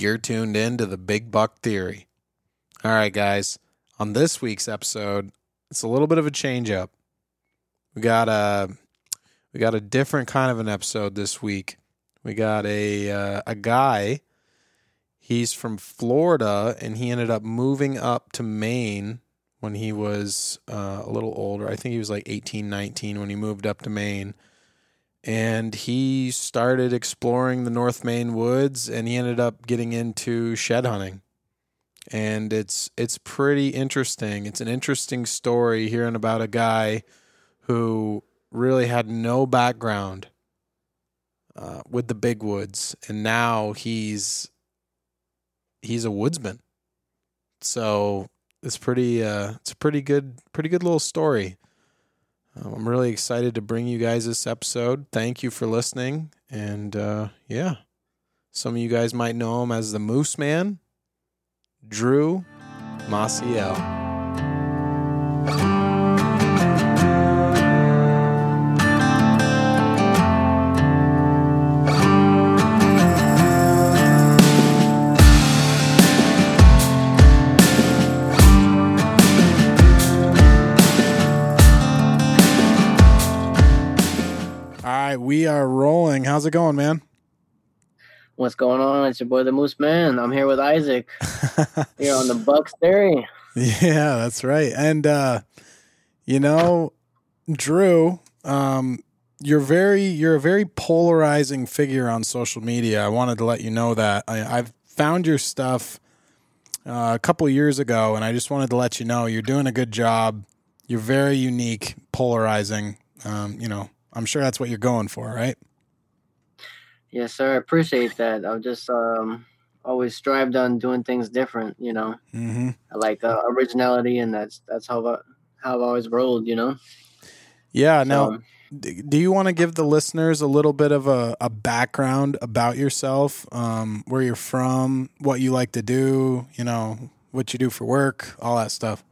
You're tuned in to the Big Buck Theory. All right, guys. On this week's episode, it's a little bit of a change up. We got a different kind of an episode this week. We got a guy. He's from Florida, and he ended up moving up to Maine when he was a little older. I think he was like 18, 19 when he moved up to Maine. And he started exploring the North Maine woods, and he ended up getting into shed hunting. And it's pretty interesting. It's an interesting story hearing about a guy who really had no background with the big woods, and now he's a woodsman. So it's it's a pretty good little story. I'm really excited to bring you guys this episode. Thank you for listening. And yeah, some of you guys might know him as the Moose Man, Drew Maciel. We are rolling. How's it going, man? What's going on? It's your boy, the Moose Man. I'm here with Isaac. Here on the Bucks Theory. Yeah, that's right. And, Drew, you're a very polarizing figure on social media. I wanted to let you know that. I've found your stuff a couple of years ago, and I just wanted to let you know you're doing a good job. You're very unique, polarizing, I'm sure that's what you're going for, right? Yes, sir. I appreciate that. I've just always strived on doing things different, Mm-hmm. I like originality, and that's how I've always rolled, Yeah. So, now, do you want to give the listeners a little bit of a background about yourself, where you're from, what you like to do, what you do for work, all that stuff?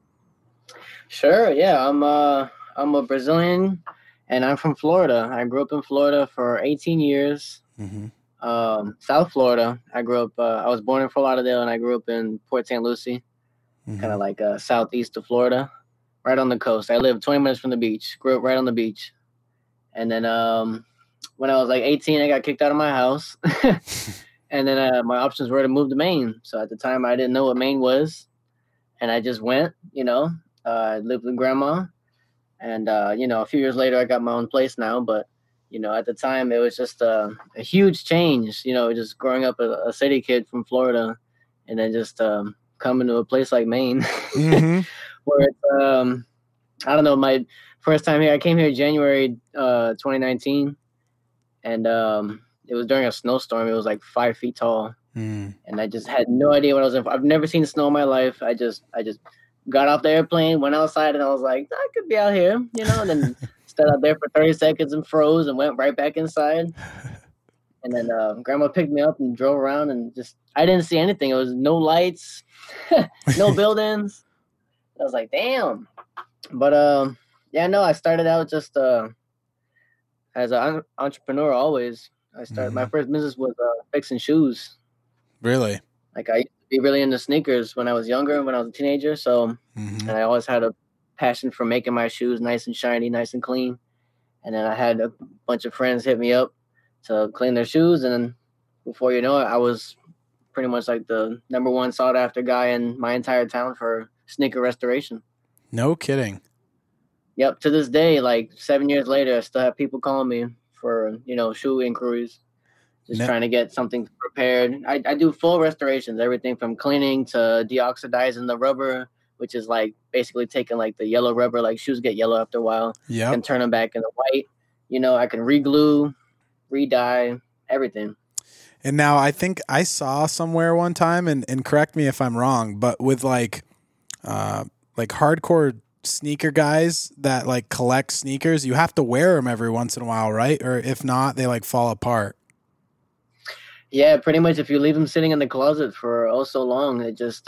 Sure. Yeah. I'm a Brazilian. And I'm from Florida. I grew up in Florida for 18 years. Mm-hmm. South Florida. I was born in Fort Lauderdale, and I grew up in Port St. Lucie, kind of like southeast of Florida, right on the coast. I lived 20 minutes from the beach. Grew up right on the beach. And then when I was like 18, I got kicked out of my house. And then my options were to move to Maine. So at the time, I didn't know what Maine was. And I just went, I lived with grandma. And, a few years later, I got my own place now. But, at the time, it was just a huge change, just growing up a city kid from Florida and then just coming to a place like Maine, mm-hmm. where it's, I don't know, my first time here, I came here January 2019. And it was during a snowstorm. It was like 5 feet tall. And I just had no idea what I was in for. I've never seen snow in my life. I just got off the airplane, went outside, and I was like, I could be out here, and then stood out there for 30 seconds and froze and went right back inside. And then grandma picked me up and drove around, and I didn't see anything. It was no lights, no buildings. I was like, damn. But I started out just as an entrepreneur always. My first business was fixing shoes. Really? Like I used to be really into sneakers when I was younger, when I was a teenager. So, and I always had a passion for making my shoes nice and shiny, nice and clean. And then I had a bunch of friends hit me up to clean their shoes. And then before you know it, I was pretty much like the number one sought after guy in my entire town for sneaker restoration. No kidding. Yep. To this day, like 7 years later, I still have people calling me for, shoe inquiries. Just trying to get something prepared. I do full restorations, everything from cleaning to deoxidizing the rubber, which is like basically taking like the yellow rubber, like shoes get yellow after a while, and turn them back into white. I can re-glue, re-dye, everything. And now I think I saw somewhere one time, and correct me if I'm wrong, but with like hardcore sneaker guys that like collect sneakers, you have to wear them every once in a while, right? Or if not, they like fall apart. Yeah, pretty much. If you leave them sitting in the closet for so long, it just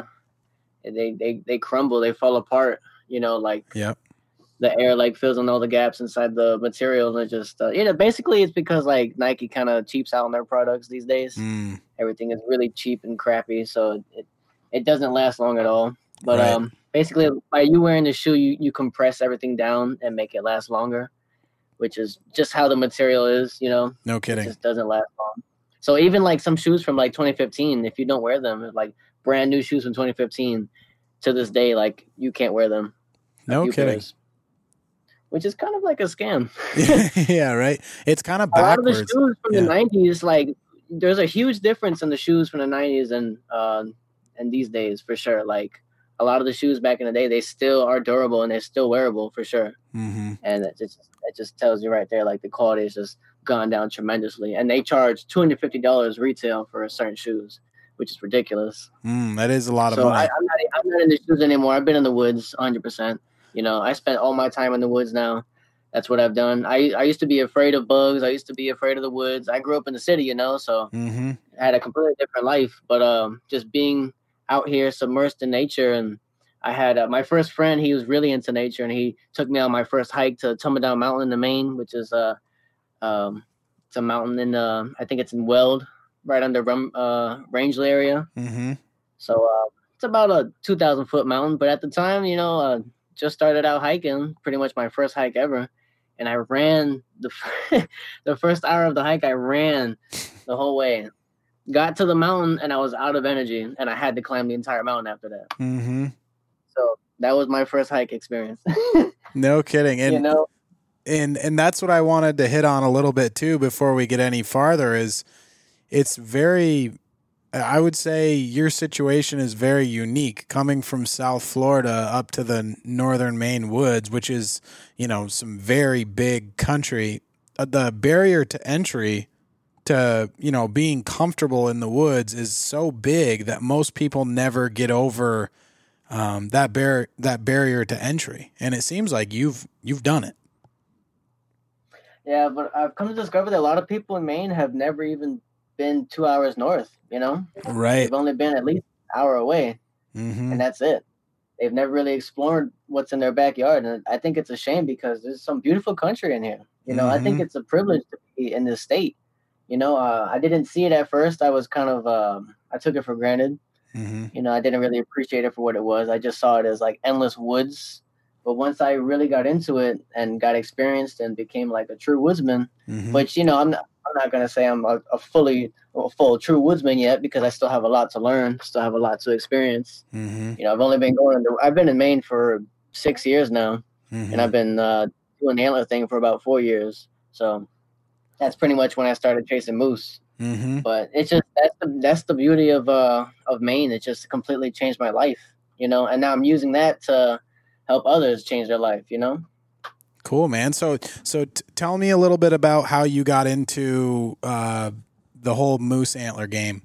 they crumble, they fall apart. Yep. The air like fills in all the gaps inside the material, and it just basically it's because like Nike kind of cheaps out on their products these days. Everything is really cheap and crappy, so it doesn't last long at all. But Right. basically, by you wearing the shoe, you compress everything down and make it last longer, which is just how the material is. No It kidding. just doesn't last long. So even like some shoes from like 2015, if you don't wear them, like brand new shoes from 2015, to this day, like you can't wear them. No kidding. Pairs, which is kind of like a scam. Yeah, right. It's kind of A lot of the backwards. shoes from the 90s, like there's a huge difference in the shoes from the 90s and these days for sure. Like a lot of the shoes back in the day, they still are durable and they're still wearable for sure. Mm-hmm. And it just tells you right there, like the quality has just gone down tremendously. And they charge $250 retail for certain shoes, which is ridiculous. That is a lot of So money. I'm not in the shoes anymore. I've been in the woods 100%. I spent all my time in the woods now. That's what I've done. I used to be afraid of bugs. I used to be afraid of the woods. I grew up in the city, so Mm-hmm. I had a completely different life. But just being out here submersed in nature, and I had my first friend. He was really into nature, and he took me on my first hike to Tumbledown Mountain in Maine, which is it's a mountain in I think it's in Weld, right under Rangeley area. Mm-hmm. So it's about a 2,000-foot mountain. But at the time, just started out hiking, pretty much my first hike ever. And I ran the first hour of the hike. I ran the whole way, got to the mountain, and I was out of energy, and I had to climb the entire mountain after that. Mm-hmm. So that was my first hike experience. No kidding. And and that's what I wanted to hit on a little bit too before we get any farther. Is it's very, I would say your situation is very unique, coming from South Florida up to the northern Maine woods, which is, some very big country. The barrier to entry to, being comfortable in the woods is so big that most people never get over that barrier to entry. And it seems like you've done it. Yeah, but I've come to discover that a lot of people in Maine have never even been 2 hours north, Right. They've only been at least an hour away, and that's it. They've never really explored what's in their backyard, and I think it's a shame because there's some beautiful country in here. I think it's a privilege to be in this state. I didn't see it at first. I was kind of I took it for granted. I didn't really appreciate it for what it was. I just saw it as like endless woods. But once I really got into it and got experienced and became like a true woodsman, which I'm not gonna say I'm a full true woodsman yet because I still have a lot to learn, still have a lot to experience. I've been in Maine for 6 years now, and I've been doing the antler thing for about 4 years. So that's pretty much when I started chasing moose. But it's just that's the beauty of Maine. It just completely changed my life, and now I'm using that to help others change their life, Cool, man. So tell me a little bit about how you got into the whole moose antler game.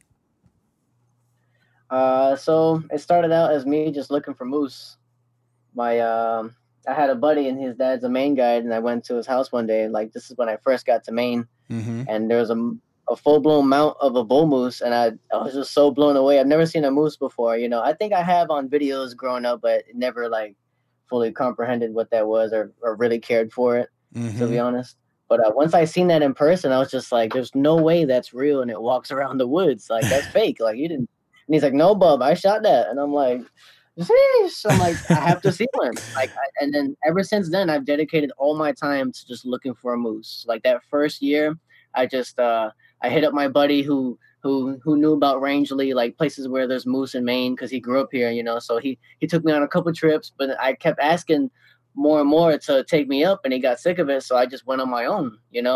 So it started out as me just looking for moose. I had a buddy and his dad's a Maine guide, and I went to his house one day. Like this is when I first got to Maine, and there was a full-blown mount of a bull moose, and I was just so blown away. I've never seen a moose before. I think I have on videos growing up, but never like fully comprehended what that was or really cared for it, to be honest. But once I seen that in person, I was just like, there's no way that's real, and it walks around the woods. Like, that's fake. Like, you didn't. And he's like, no, bub, I shot that. And I'm like, sheesh. I'm like, I have to see one. And then ever since then, I've dedicated all my time to just looking for a moose. Like, that first year, I just, I hit up my buddy who knew about Rangeley, like places where there's moose in Maine, because he grew up here, so he took me on a couple trips, but I kept asking more and more to take me up, and he got sick of it, so I just went on my own.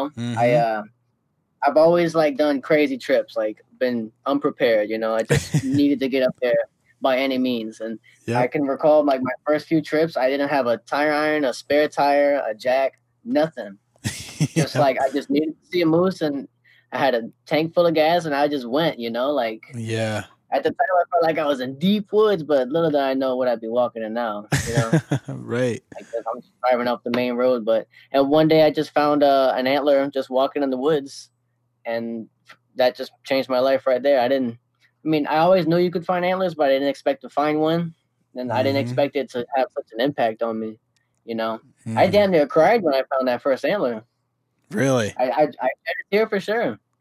I've always like done crazy trips, like been unprepared. I just needed to get up there by any means, and I can recall like my first few trips, I didn't have a tire iron, a spare tire, a jack, nothing. Just like I just needed to see a moose, and I had a tank full of gas, and I just went, like. Yeah. At the time, I felt like I was in deep woods, but little did I know what I'd be walking in now. Right. Like I'm just driving off the main road, and one day I just found an antler just walking in the woods, and that just changed my life right there. I always knew you could find antlers, but I didn't expect to find one, and I didn't expect it to have such an impact on me. I damn near cried when I found that first antler. Really? I shed a tear for sure.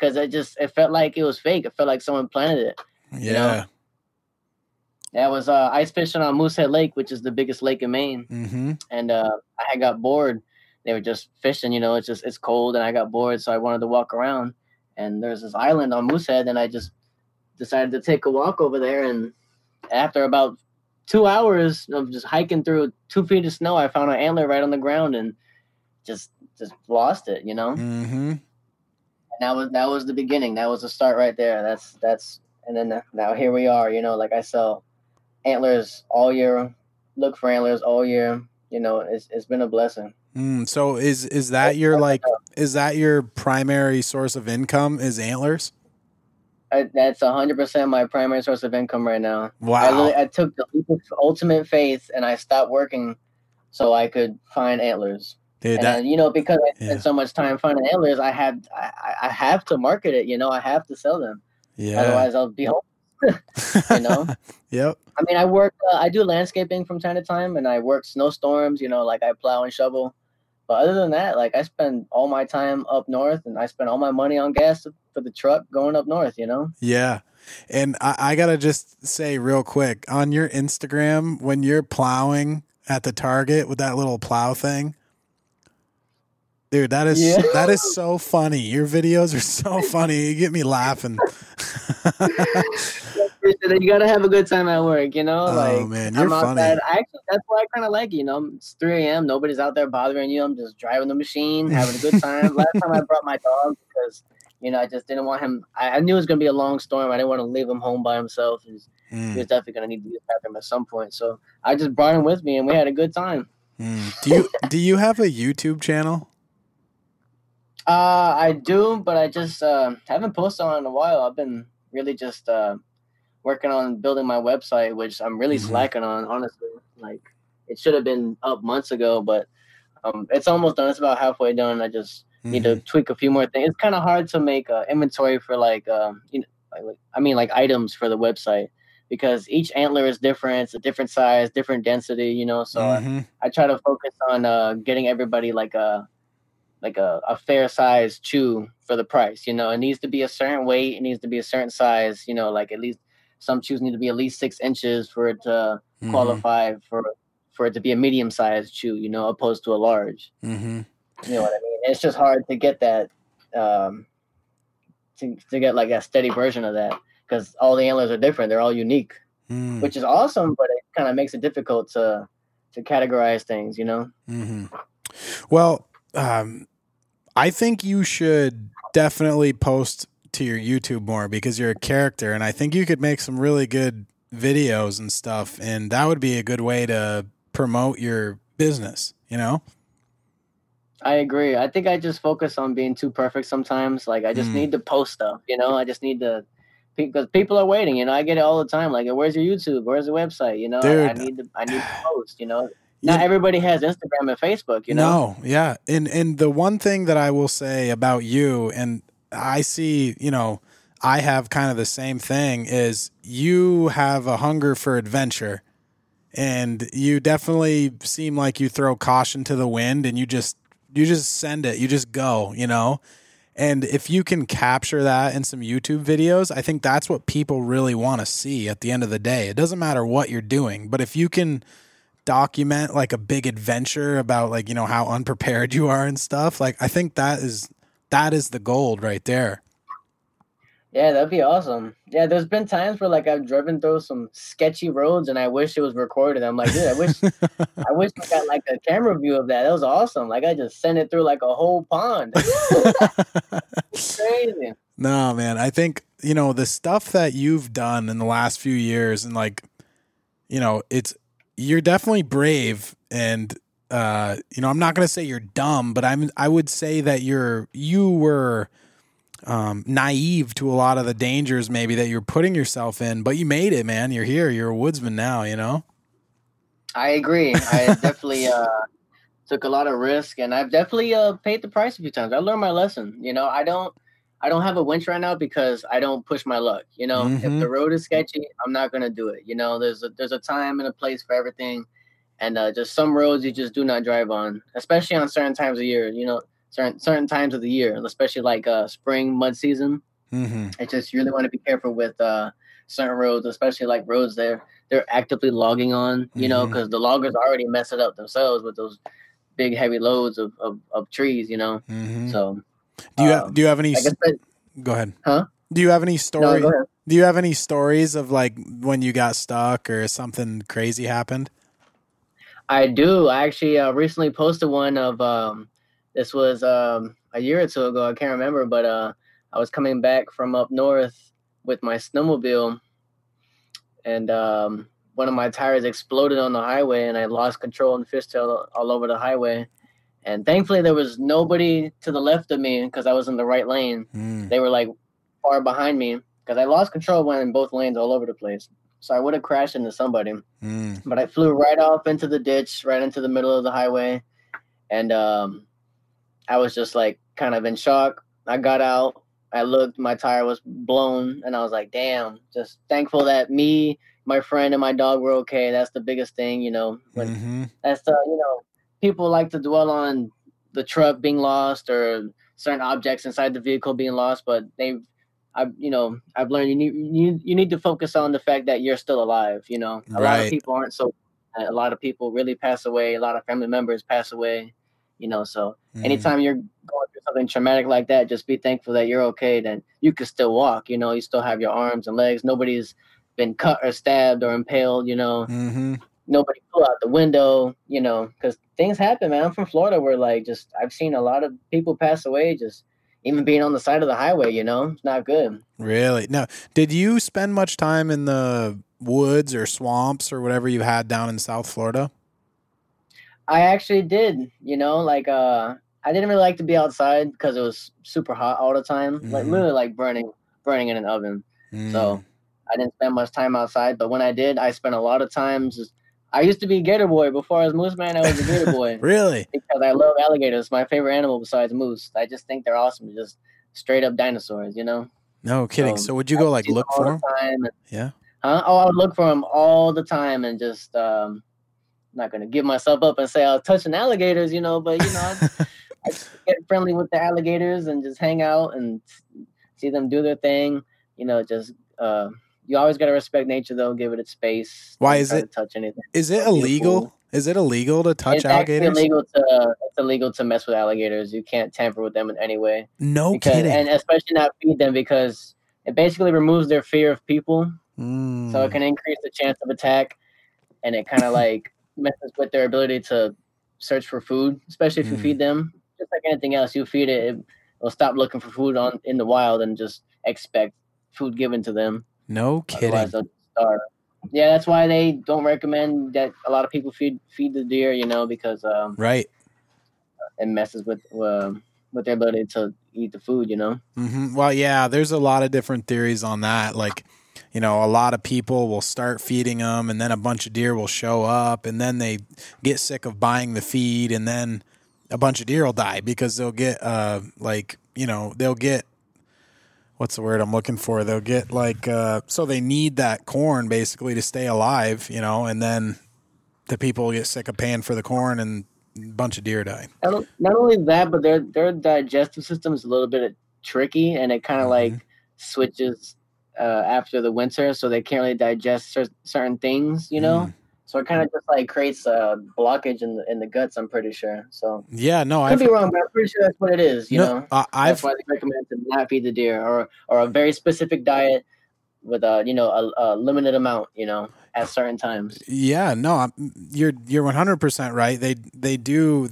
because it felt like it was fake. It felt like someone planted it. Yeah. You know? That was ice fishing on Moosehead Lake, which is the biggest lake in Maine. Mm-hmm. And I got bored. They were just fishing, it's cold, and I got bored, so I wanted to walk around. And there's this island on Moosehead, and I just decided to take a walk over there. And after about 2 hours of just hiking through 2 feet of snow, I found an antler right on the ground and just lost it, Mm-hmm. And that was the beginning. That was the start right there. That's and then now here we are. Like I sell antlers all year, look for antlers all year. It's been a blessing. So is that your primary source of income is antlers? That's 100% my primary source of income right now. Wow. I took the leap of ultimate faith and I stopped working so I could find antlers. Dude, because I spent so much time finding antlers, I have to market it. I have to sell them. Yeah. Otherwise, I'll be home. Yep. I mean, I do landscaping from time to time, and I work snowstorms. Like I plow and shovel. But other than that, like I spend all my time up north, and I spend all my money on gas for the truck going up north. Yeah. And I gotta just say real quick on your Instagram when you're plowing at the Target with that little plow thing. Dude, that is so funny. Your videos are so funny. You get me laughing. You gotta have a good time at work, Oh man, you're funny. Actually, that's why I kind of like it. It's 3 a.m. Nobody's out there bothering you. I'm just driving the machine, having a good time. Last time I brought my dog because I just didn't want him. I knew it was gonna be a long storm. I didn't want to leave him home by himself. He was definitely gonna need to use the bathroom at some point. So I just brought him with me, and we had a good time. Do you have a YouTube channel? I do, but I just haven't posted on it in a while. I've been really just working on building my website, which I'm really slacking on, honestly. Like, it should have been up months ago, but it's almost done. It's about halfway done. I just need to tweak a few more things. It's kind of hard to make inventory for items for the website because each antler is different. It's a different size, different density, So I try to focus on getting everybody like a fair size chew for the price. It needs to be a certain weight. It needs to be a certain size. Like at least some chews need to be at least 6 inches for it to qualify for it to be a medium sized chew. Opposed to a large. Mm-hmm. You know what I mean? It's just hard to get that to get like a steady version of that because all the antlers are different. They're all unique, which is awesome, but it kind of makes it difficult to categorize things. Mm-hmm. Well. I think you should definitely post to your YouTube more because you're a character, and I think you could make some really good videos and stuff, and that would be a good way to promote your business, I agree. I think I just focus on being too perfect sometimes. Like, I just need to post stuff, I just need to, because people are waiting, I get it all the time. Like, where's your YouTube? Where's the website? Dude, I need to post, Not everybody has Instagram and Facebook, No, yeah. And the one thing that I will say about you, and I see, I have kind of the same thing, is you have a hunger for adventure. And you definitely seem like you throw caution to the wind and you just send it. You just go, And if you can capture that in some YouTube videos, I think that's what people really want to see at the end of the day. It doesn't matter what you're doing, but if you can document like a big adventure about like how unprepared you are and stuff, like I think that is the gold right there. Yeah, that'd be awesome. Yeah, there's been times where like I've driven through some sketchy roads and I wish it was recorded. I'm like, dude, I wish I got like a camera view of that. That was awesome. Like I just sent it through like a whole pond. Crazy. No, man, I think the stuff that you've done in the last few years and like you're definitely brave, and I'm not going to say you're dumb, but I would say that you were naive to a lot of the dangers maybe that you're putting yourself in, but you made it, man. You're here. You're a woodsman now, I agree. I definitely took a lot of risk, and I've definitely paid the price a few times. I learned my lesson. I don't have a winch right now because I don't push my luck. If the road is sketchy, I'm not going to do it. There's a time and a place for everything. And just some roads you just do not drive on, especially on certain times of year. certain times of the year, especially like spring mud season. I just really want to be careful with certain roads, especially like roads they're actively logging on, you know, because the loggers already mess it up themselves with those big heavy loads of trees, you know. So do you have any? I guess that, go ahead. Huh? Do you have any story? No, go ahead. Do you have any stories of like when you got stuck or something crazy happened? I do. I actually recently posted one of this was a year or two ago. I can't remember, but I was coming back from up north with my snowmobile, and one of my tires exploded on the highway, and I lost control and fishtailed all over the highway. And thankfully, there was nobody to the left of me because I was in the right lane. They were like far behind me because I lost control, went in both lanes all over the place. So I would have crashed into somebody. But I flew right off into the ditch, right into the middle of the highway. And I was just like kind of in shock. I got out. I looked, my tire was blown. And I was like, damn, just thankful that me, my friend, and my dog were okay. That's the biggest thing, you know. That's the, you know, people like to dwell on the truck being lost or certain objects inside the vehicle being lost, but I've learned you need to focus on the fact that you're still alive. You know, a lot of people aren't so. A lot of people really pass away. A lot of family members pass away. You know, so anytime you're going through something traumatic like that, just be thankful that you're okay. Then you can still walk. You know, you still have your arms and legs. Nobody's been cut or stabbed or impaled. You know, nobody flew out the window. You know, because things happen, man. I'm from Florida, where like just I've seen a lot of people pass away just. Even being on the side of the highway, you know, it's not good. Really? Now, did you spend much time in the woods or swamps or whatever you had down in South Florida? I actually did, you know, like I didn't really like to be outside because it was super hot all the time, like literally like burning in an oven. So I didn't spend much time outside, but when I did, I spent a lot of time just. I used to be Gator Boy before I was Moose Man. I was a Gator Boy. Really? Because I love alligators. My favorite animal besides moose. I just think they're awesome. Just straight up dinosaurs, you know? No kidding. So would you go like look for them? Yeah. Huh? Oh, I would look for them all the time and just not going to give myself up and say I was touching alligators, you know, but, you know, I get friendly with the alligators and just hang out and see them do their thing. You know, just you always got to respect nature, though. Give it its space. Why is it? Touch anything. Is it illegal? Is it illegal to touch alligators? It's illegal to mess with alligators. You can't tamper with them in any way. No kidding. And especially not feed them because it basically removes their fear of people. So it can increase the chance of attack, and it kind of like messes with their ability to search for food, especially if you feed them. Just like anything else, you feed it, it will stop looking for food in the wild and just expect food given to them. No kidding. Otherwise they'll starve. Yeah, that's why they don't recommend that a lot of people feed the deer, you know, because right, it messes with their ability to eat the food, you know. Well, yeah, there's a lot of different theories on that. Like, you know, a lot of people will start feeding them, and then a bunch of deer will show up, and then they get sick of buying the feed, and then a bunch of deer will die because they'll get like, you know, they'll get. What's the word I'm looking for? They'll get like, so they need that corn basically to stay alive, you know, and then the people get sick of paying for the corn and a bunch of deer die. Not only that, but their digestive system is a little bit tricky, and it kind of like switches after the winter, so they can't really digest certain things, you know. So it kind of just like creates a blockage in the guts. I'm pretty sure. So yeah, no, I could be wrong, but I'm pretty sure that's what it is. You know, that's why they recommend to not feed the deer or a very specific diet with a limited amount. You know, at certain times. Yeah, no, you're 100% right. They do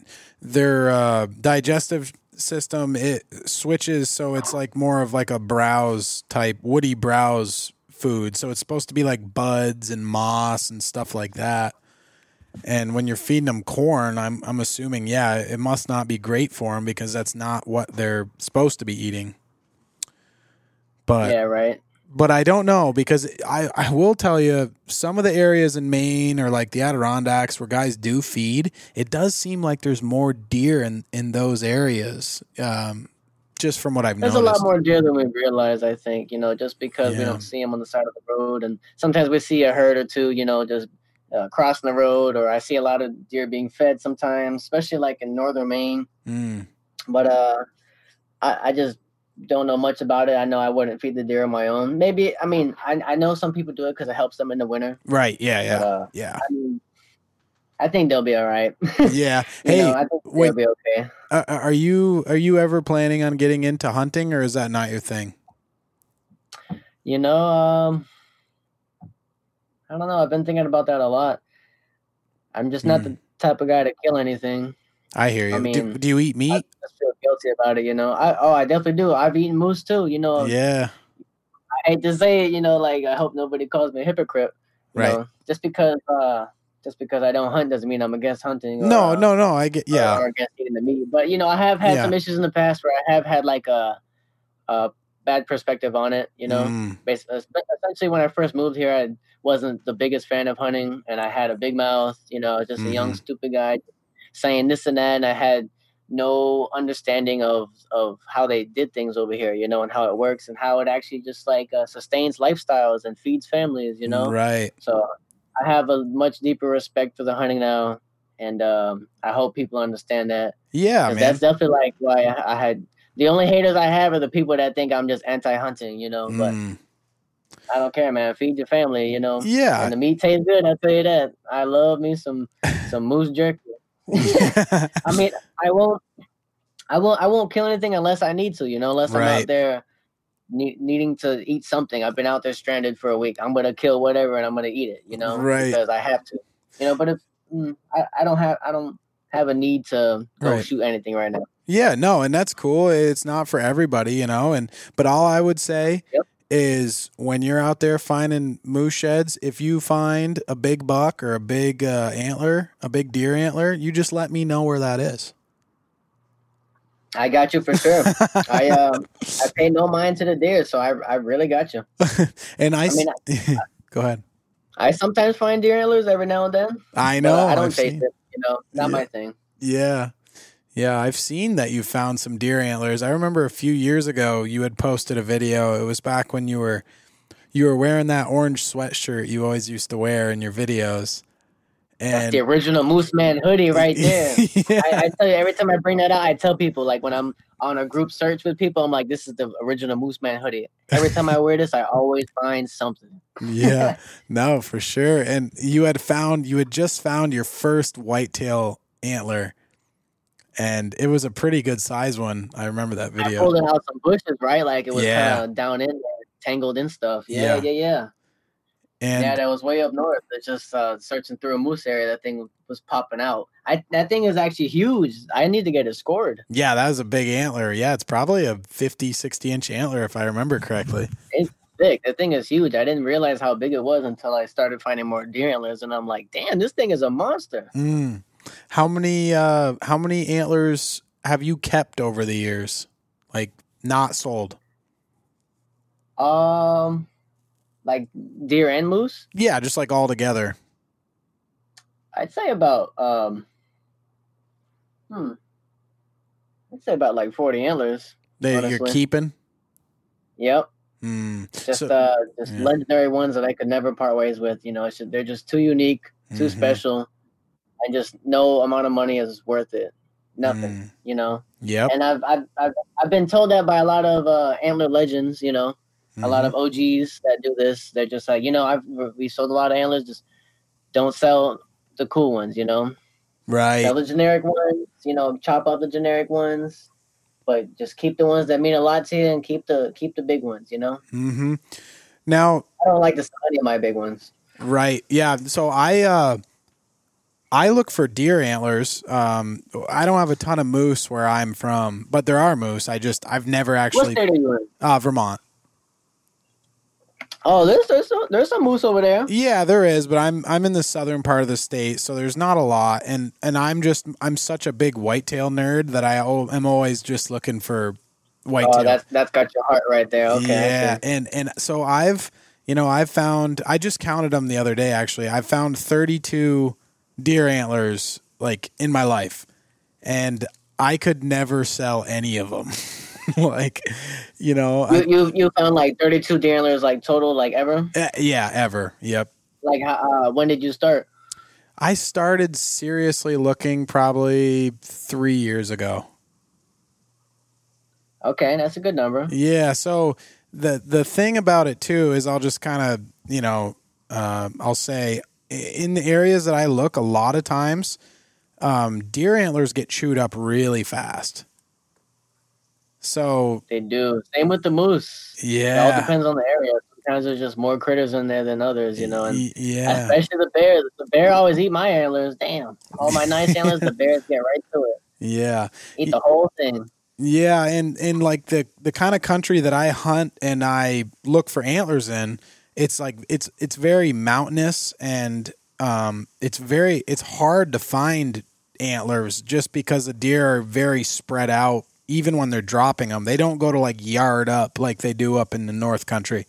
their digestive system. It switches, so it's like more of like a browse type, woody browse food. So it's supposed to be like buds and moss and stuff like that. And when you're feeding them corn, I'm assuming, yeah, it must not be great for them because that's not what they're supposed to be eating. But yeah, right. But I don't know because I will tell you some of the areas in Maine or like the Adirondacks where guys do feed, it does seem like there's more deer in those areas. Just from what I've noticed. There's a lot more deer than we realize, I think, you know, just because we don't see them on the side of the road. And sometimes we see a herd or two, you know, just crossing the road, or I see a lot of deer being fed sometimes, especially like in northern Maine. But I just don't know much about it. I know I wouldn't feed the deer on my own. Maybe, I mean, I know some people do it because it helps them in the winter. Right. Yeah. But Yeah. I mean, I think they'll be all right. Yeah. Hey, I think they'll be okay. Are you ever planning on getting into hunting, or is that not your thing? I don't know. I've been thinking about that a lot. I'm just not the type of guy to kill anything. I hear you. I mean, do you eat meat? I just feel guilty about it, I definitely do. I've eaten moose too, Yeah. I hate to say it, like I hope nobody calls me a hypocrite. Right. Just because I don't hunt doesn't mean I'm against hunting. No. I get or against eating the meat. But I have had some issues in the past where I have had like a bad perspective on it. Essentially when I first moved here, I wasn't the biggest fan of hunting, and I had a big mouth. Just a young stupid guy saying this and that, and I had no understanding of how they did things over here, and how it works and how it actually just like sustains lifestyles and feeds families, Right. So I have a much deeper respect for the hunting now, and I hope people understand that. Yeah, man. That's definitely like why I had the only haters I have are the people that think I'm just anti-hunting, But I don't care, man. Feed your family, Yeah. And the meat tastes good. I'll tell you that. I love me some moose jerky. I mean, I won't kill anything unless I need to, unless I'm out there needing to eat something. I've been out there stranded for a week. I'm gonna kill whatever and I'm gonna eat it, right. Because I have to, But if I don't have a need to go shoot anything right now. Yeah, no, and that's cool. It's not for everybody, but all I would say is when you're out there finding moose sheds, if you find a big buck or a big antler, a big deer antler, you just let me know where that is. I got you for sure. I pay no mind to the deer, so I really got you. And go ahead. I sometimes find deer antlers every now and then. I know. I don't taste it. Not my thing. Yeah. Yeah, I've seen that you found some deer antlers. I remember a few years ago you had posted a video. It was back when you were wearing that orange sweatshirt you always used to wear in your videos. And that's the original Moose Man hoodie right there. Yeah. I tell you, every time I bring that out, I tell people, like when I'm on a group search with people, I'm like, this is the original Moose Man hoodie. Every time I wear this, I always find something. Yeah, no, for sure. And you had just found your first whitetail antler. And it was a pretty good size one. I remember that video. I pulled it out some bushes, right? Like it was kind of down in there, tangled in stuff. Yeah. And that was way up north. It's just searching through a moose area. That thing was popping out. That thing is actually huge. I need to get it scored. Yeah, that was a big antler. Yeah, it's probably a 50, 60-inch antler if I remember correctly. It's big. The thing is huge. I didn't realize how big it was until I started finding more deer antlers, and I'm like, damn, this thing is a monster. How many antlers have you kept over the years? Like not sold? Like deer and moose? Yeah, just like all together. I'd say about like 40 antlers. You're keeping? Yep. Just legendary ones that I could never part ways with. They're just too unique, too special. And just no amount of money is worth it. Nothing, Yep. And I've been told that by a lot of antler legends, a lot of OGs that do this. They're just like, we sold a lot of antlers. Just don't sell the cool ones, Right. Sell the generic ones, chop up the generic ones, but just keep the ones that mean a lot to you and keep the big ones, Mm-hmm. Now I don't like to sell any of my big ones. Right. Yeah. So I look for deer antlers. I don't have a ton of moose where I'm from, but there are moose. I've never actually. What state are you in? Vermont. Oh, there's some moose over there. Yeah, there is, but I'm in the southern part of the state, so there's not a lot. And I'm such a big whitetail nerd that I'm always just looking for whitetail. Oh, that's got your heart right there. Okay. Yeah, and so I've found, I just counted them the other day. Actually, I found 32 deer antlers like in my life, and I could never sell any of them. Like, you found like 32 deer antlers like total, like ever? Yeah, ever. Yep. Like when did you start? I started seriously looking probably 3 years ago. Okay, that's a good number. Yeah. So the thing about it too is I'll just kind of, I'll say in the areas that I look a lot of times, deer antlers get chewed up really fast. So they do. Same with the moose. Yeah. It all depends on the area. Sometimes there's just more critters in there than others, and yeah. especially the bear. The bear always eat my antlers. Damn, all my nice antlers, the bears get right to it. Yeah. Eat the whole thing. Yeah, and like the kind of country that I hunt and I look for antlers in, it's like it's very mountainous and it's hard to find antlers just because the deer are very spread out even when they're dropping them. They don't go to like yard up like they do up in the North Country.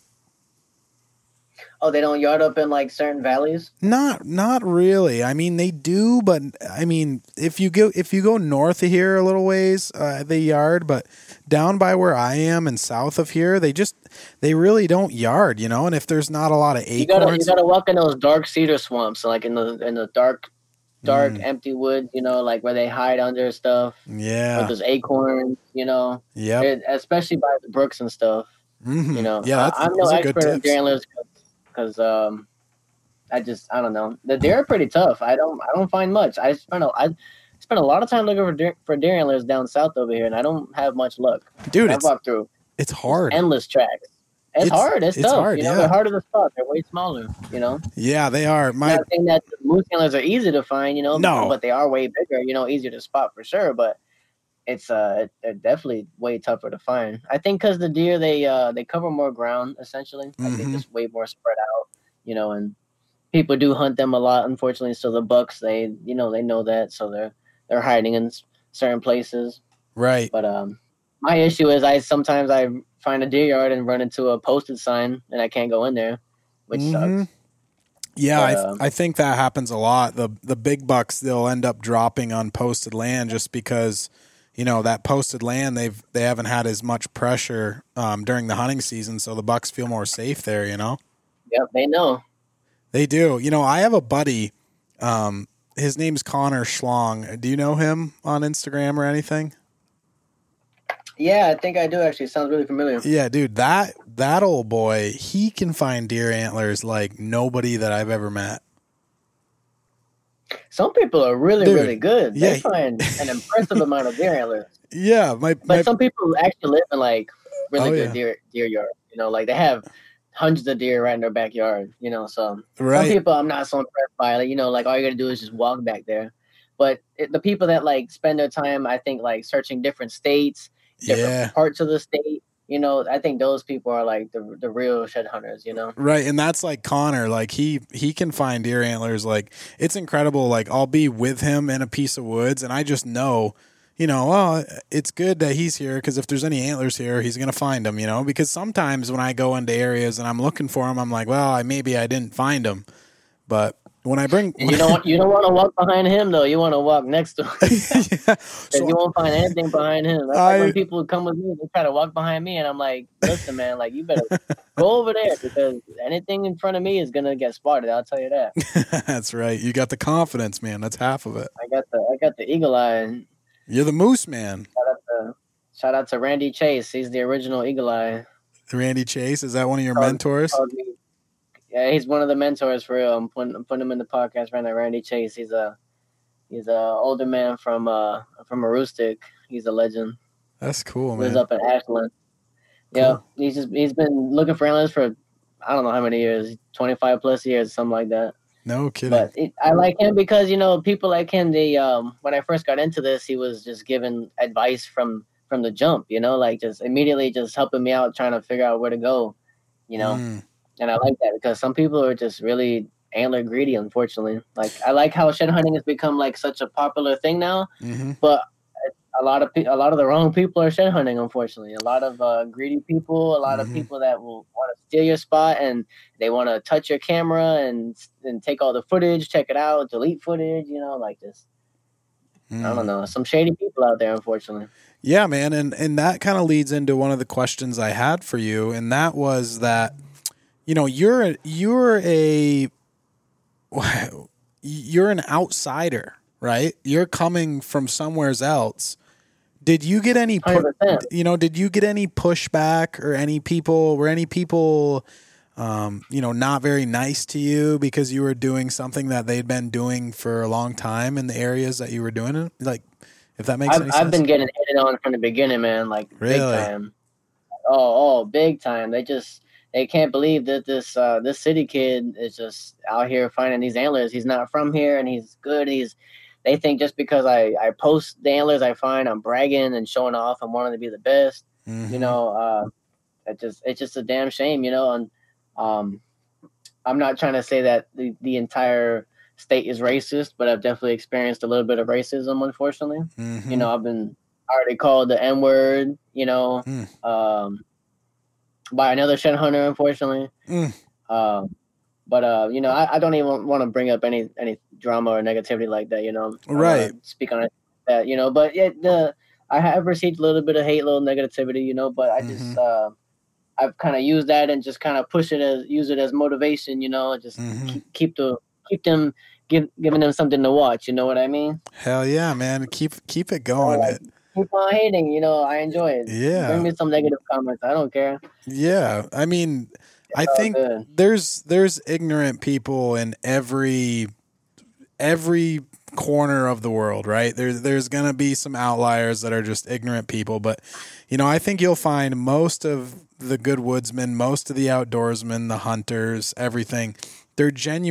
Oh, they don't yard up in like certain valleys? Not really. I mean, they do, but I mean, if you go north of here a little ways, they yard, but down by where I am and south of here, they really don't yard, And if there's not a lot of acorns, you gotta walk in those dark cedar swamps, like in the dark empty woods, like where they hide under stuff. Yeah. With those acorns, Yeah. Especially by the brooks and stuff. Mm-hmm. Yeah, I'm no expert in deer antlers because I don't know. The deer are pretty tough. I don't find much. I spent a lot of time looking for deer antlers down south over here, and I don't have much luck. Dude, I've walked through. It's hard. Endless tracks. It's hard. It's tough. Hard, They're harder to spot. They're way smaller. Yeah, they are. I'm not saying that the moose antlers are easy to find. No, but they are way bigger. Easier to spot for sure. But it's they're definitely way tougher to find. I think because the deer they cover more ground essentially. Like they're just way more spread out. And people do hunt them a lot, unfortunately. So the bucks, they know that, so they're hiding in certain places. Right. But my issue is sometimes I find a deer yard and run into a posted sign, and I can't go in there, which sucks. Yeah, but, I think that happens a lot. The big bucks, they'll end up dropping on posted land just because that posted land they haven't had as much pressure during the hunting season, so the bucks feel more safe there. Yep, they know. They do. I have a buddy. His name's Connor Schlong. Do you know him on Instagram or anything? Yeah, I think I do actually. Sounds really familiar. Yeah, dude, that old boy, he can find deer antlers like nobody that I've ever met. Some people are really, really good. Yeah. They find an impressive amount of deer antlers. Yeah, but some people actually live in like really good deer yard. Like they have hundreds of deer right in their backyard. So right. Some people I'm not so impressed by. Like all you gotta do is just walk back there. But the people that like spend their time, I think, like searching different states, different parts of the state. I think those people are like the real shed hunters, Right, and that's like Connor. Like he can find deer antlers. Like it's incredible. Like I'll be with him in a piece of woods, and I just know, it's good that he's here because if there's any antlers here, he's gonna find them. Because sometimes when I go into areas and I'm looking for them, I'm like, well, maybe I didn't find them, but when I bring, you don't want to walk behind him though. You want to walk next to him. So you won't find anything behind him. That's like when people come with me, they try to walk behind me, and I'm like, listen, man, like you better go over there because anything in front of me is gonna get spotted. I'll tell you that. That's right. You got the confidence, man. That's half of it. I got the eagle eye. You're the moose man. Shout out to Randy Chase. He's the original eagle eye. Randy Chase, is that one of your mentors? Yeah, he's one of the mentors for real. I'm putting him in the podcast right now. Randy Chase. He's a older man from Aroostook. He's a legend. That's cool, man. Lives up in Ashland. Cool. Yeah, he's been looking for antlers for I don't know how many years, 25 plus years, something like that. No kidding. But I like him because people like him. They when I first got into this, he was just giving advice from the jump. Like just immediately just helping me out, trying to figure out where to go. And I like that because some people are just really antler greedy, unfortunately. Like I like how shed hunting has become like such a popular thing now, but a lot of the wrong people are shed hunting, unfortunately. A lot of greedy people, a lot of people that will want to steal your spot and they want to touch your camera and take all the footage, check it out, delete footage, like this. I don't know, some shady people out there, unfortunately. Yeah, man, and that kind of leads into one of the questions I had for you, and that was that you're an outsider, right? You're coming from somewhere else. Did you get any, 100%. did you get any pushback or were any people, not very nice to you because you were doing something that they'd been doing for a long time in the areas that you were doing it? Like, if that makes any sense. I've been getting hit on from the beginning, man, like Really? big time. Oh, big time. They can't believe that this city kid is just out here finding these antlers. He's not from here and he's good. They think just because I post the antlers I find, I'm bragging and showing off and wanting to be the best. Mm-hmm. It's just a damn shame, and I'm not trying to say that the entire state is racist, but I've definitely experienced a little bit of racism, unfortunately. Mm-hmm. I've been already called the N-word, by another shed hunter, unfortunately. But I don't even want to bring up any drama or negativity like that. Right. Speak on it that but yeah, I have received a little bit of hate, a little negativity, but I just I've kind of used that and just kind of use it as motivation, just keep them giving them something to watch. You know what I mean? Hell yeah, man! Keep it going. Keep on hating. I enjoy it. Yeah. Bring me some negative comments. I don't care. Yeah, I mean, I think there's ignorant people in every corner of the world, right? There's gonna be some outliers that are just ignorant people, but I think you'll find most of the good woodsmen, most of the outdoorsmen, the hunters, everything, they're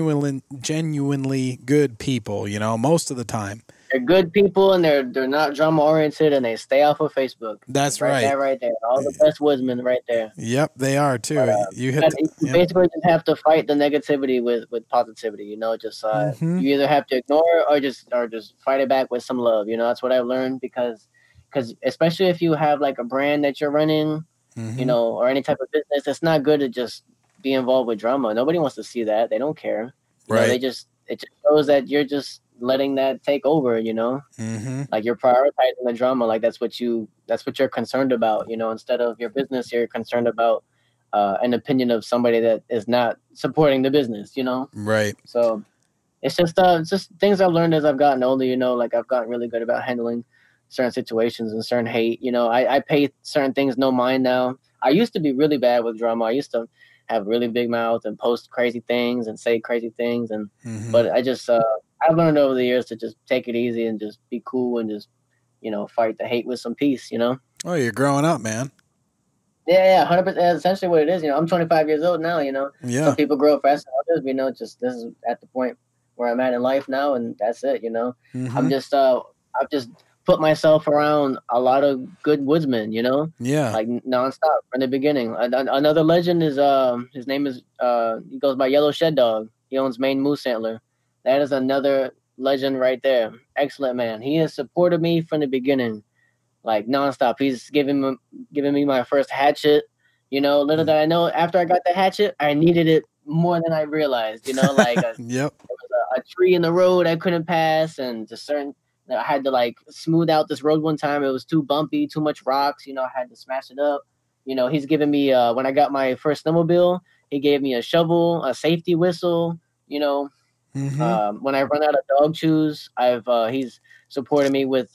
genuinely good people, most of the time. They're good people and they're not drama oriented and they stay off of Facebook. That's right. That right there. All the best woodsmen right there. Yep, they are too. But, you basically just have to fight the negativity with positivity. You either have to ignore it or just fight it back with some love. That's what I've learned because especially if you have like a brand that you're running, or any type of business, it's not good to just be involved with drama. Nobody wants to see that. They don't care. Right. It just shows that you're just letting that take over, like you're prioritizing the drama. Like that's what you're concerned about, instead of your business, you're concerned about an opinion of somebody that is not supporting the business, Right. So it's just things I've learned as I've gotten older, like I've gotten really good about handling certain situations and certain hate. I pay certain things no mind now. I used to be really bad with drama. I used to have really big mouth and post crazy things and say crazy things. But I just, I've learned over the years to just take it easy and just be cool and just, fight the hate with some peace, Oh, you're growing up, man. Yeah, 100%. That's essentially what it is. I'm 25 years old now, Yeah. Some people grow up faster than others, just this is at the point where I'm at in life now, and that's it, I'm just, I've just put myself around a lot of good woodsmen, Yeah. like nonstop from the beginning. Another legend is his name is he goes by Yellow Shed Dog. He owns Maine Moose Antler. That is another legend right there. Excellent man. He has supported me from the beginning, like nonstop. He's giving me my first hatchet. Little did I know, after I got the hatchet, I needed it more than I realized. Like Yep. There was a tree in the road I couldn't pass, and I had to like smooth out this road one time. It was too bumpy, too much rocks. I had to smash it up. He's given me when I got my first snowmobile, he gave me a shovel, a safety whistle. When I run out of dog chews, he's supported me with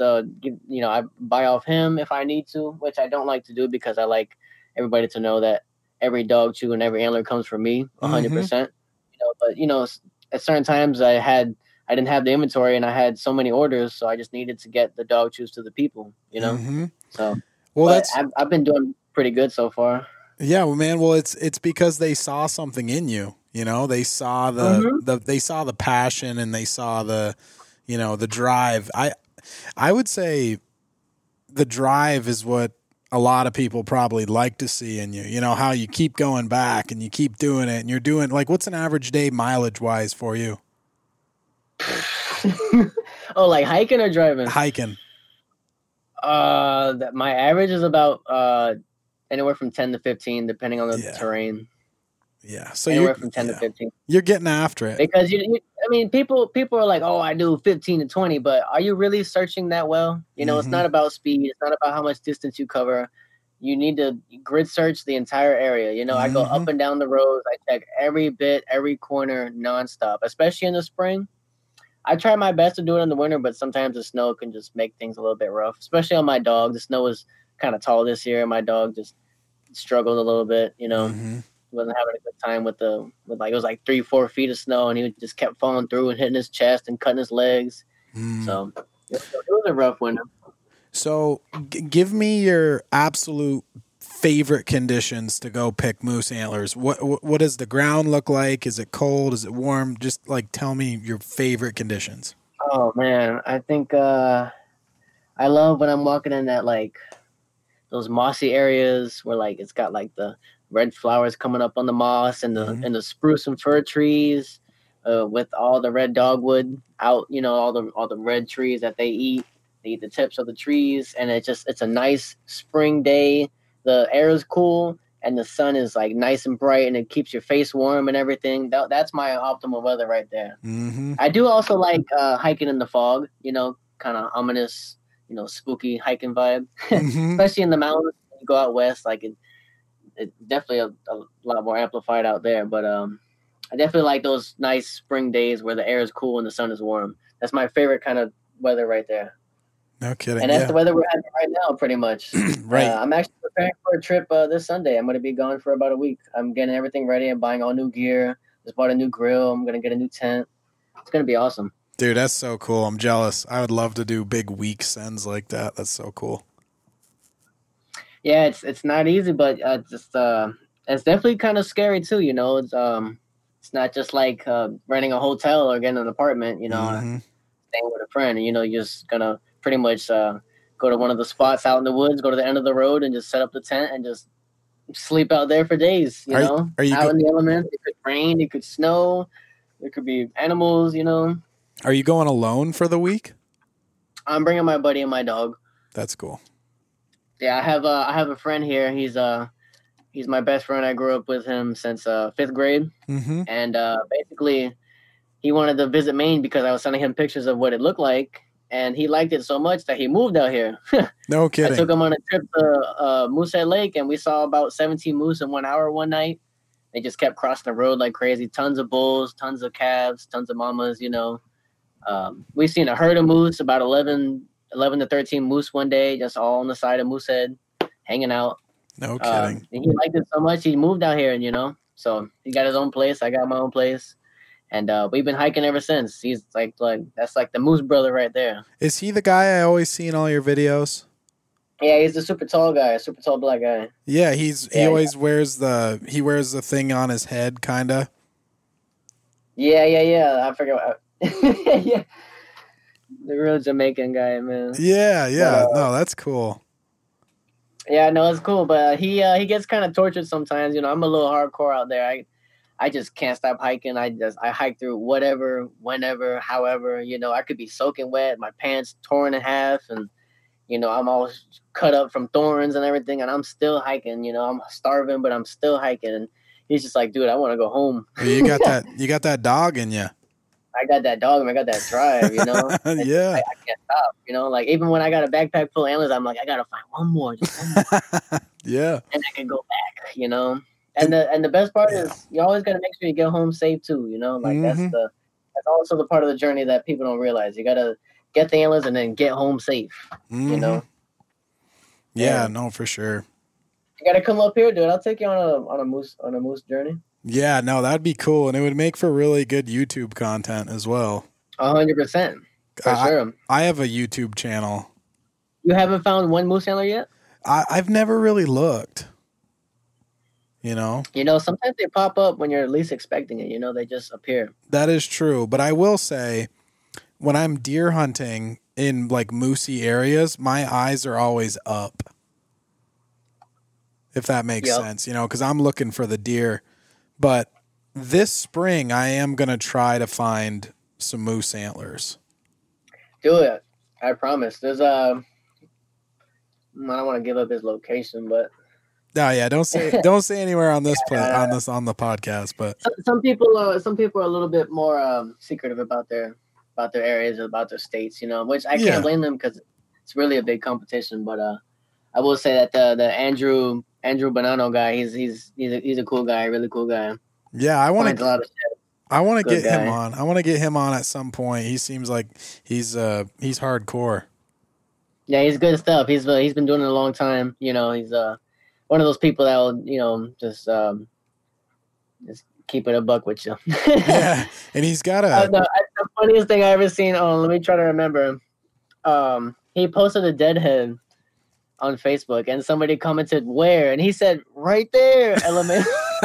I buy off him if I need to, which I don't like to do because I like everybody to know that every dog chew and every antler comes from me 100%. But at certain times I didn't have the inventory and I had so many orders, so I just needed to get the dog chews to the people, So, well, I've been doing pretty good so far. Yeah, well, man. Well, it's because they saw something in you. They saw they saw the passion and they saw the drive. I would say the drive is what a lot of people probably like to see in you. How you keep going back and you keep doing it, and you're doing, like, what's an average day mileage wise for you? Oh, like hiking or driving? Hiking. My average is about anywhere from 10 to 15, depending on the terrain. Yeah, so anywhere from 10 to 15. You're getting after it because people are like, oh, I do 15 to 20, but are you really searching that well? It's not about speed. It's not about how much distance you cover. You need to grid search the entire area. I go up and down the roads. I check every bit, every corner, nonstop. Especially in the spring, I try my best to do it in the winter, but sometimes the snow can just make things a little bit rough, especially on my dog. The snow was kind of tall this year, and my dog just struggled a little bit. Mm-hmm. He wasn't having a good time with it was like 3-4 feet of snow, and he just kept falling through and hitting his chest and cutting his legs. So it was a rough winter. So give me your absolute favorite conditions to go pick moose antlers. What does the ground look like? Is it cold? Is it warm? Just like tell me your favorite conditions. Oh man, I think I love when I'm walking in that like those mossy areas where like it's got like the red flowers coming up on the moss and the spruce and fir trees with all the red dogwood out, all the red trees that they eat. They eat the tips of the trees, and it's a nice spring day. The air is cool, and the sun is like nice and bright, and it keeps your face warm and everything. That's my optimal weather right there. Mm-hmm. I do also like hiking in the fog, kind of ominous, spooky hiking vibe, especially in the mountains. When you go out west, like it's definitely a lot more amplified out there. But I definitely like those nice spring days where the air is cool and the sun is warm. That's my favorite kind of weather right there. No kidding. And that's the weather we're having right now, pretty much. Right. I'm actually preparing for a trip this Sunday. I'm going to be gone for about a week. I'm getting everything ready. I'm buying all new gear. Just bought a new grill. I'm going to get a new tent. It's going to be awesome. Dude, that's so cool. I'm jealous. I would love to do big week sends like that. That's so cool. Yeah, it's not easy, but it's definitely kind of scary too. It's not just like renting a hotel or getting an apartment. Staying with a friend. You're just gonna pretty much go to one of the spots out in the woods, go to the end of the road, and just set up the tent and just sleep out there for days. Are you out in the elements? It could rain, it could snow, there could be animals. Are you going alone for the week? I'm bringing my buddy and my dog. That's cool. Yeah, I have a friend here. He's my best friend. I grew up with him since 5th grade, and basically he wanted to visit Maine because I was sending him pictures of what it looked like, and he liked it so much that he moved out here. No kidding. I took him on a trip to Moosehead Lake, and we saw about 17 moose in 1 hour one night. They just kept crossing the road like crazy. Tons of bulls, tons of calves, tons of mamas. We've seen a herd of moose, about 11 to 13 moose one day, just all on the side of Moosehead, hanging out. No kidding. And he liked it so much, he moved out here, so he got his own place. I got my own place. And we've been hiking ever since. He's like that's like the moose brother right there. Is he the guy I always see in all your videos? Yeah, he's the super tall guy, super tall black guy. Yeah, he always wears the thing on his head, kinda. Yeah. I forget. Yeah, the real Jamaican guy, man. Yeah. No, that's cool. Yeah, no, it's cool, but he gets kind of tortured sometimes. I'm a little hardcore out there. I just can't stop hiking. I hike through whatever, whenever, however. I could be soaking wet, my pants torn in half, and I'm all cut up from thorns and everything, and I'm still hiking. I'm starving, but I'm still hiking. And he's just like, dude, I want to go home. You got that dog in you. I got that dog, and I got that drive. Yeah. I can't stop. Like even when I got a backpack full of antlers, I'm like, I gotta find one more, just one more. Yeah. And I can go back. And the best part is you always got to make sure you get home safe too. That's also the part of the journey that people don't realize. You got to get the antlers and then get home safe. Yeah, no, for sure. You got to come up here, dude. I'll take you on a moose journey. Yeah, no, that'd be cool, and it would make for really good YouTube content as well. 100%. For sure. I have a YouTube channel. You haven't found one moose antler yet? I've never really looked. Sometimes they pop up when you're least expecting it. They just appear. That is true. But I will say, when I'm deer hunting in like moosey areas, my eyes are always up. If that makes sense, because I'm looking for the deer. But this spring, I am going to try to find some moose antlers. Do it. I promise. There's I don't want to give up his location, but. No, yeah, don't say anywhere on this on the podcast. But some people are a little bit more secretive about their areas, about their states, which I can't blame them because it's really a big competition. But I will say that the Andrew Bonanno guy, he's a cool guy, really cool guy. Yeah, I want to I want to get him on. I want to get him on at some point. He seems like he's hardcore. Yeah, he's good stuff. He's been doing it a long time. You know, he's one of those people that will, you know, just keep it a buck with you. Yeah, and he's got the funniest thing I ever seen. Oh, let me try to remember. He posted a deadhead on Facebook, and somebody commented, "Where?" And he said, "Right there, element."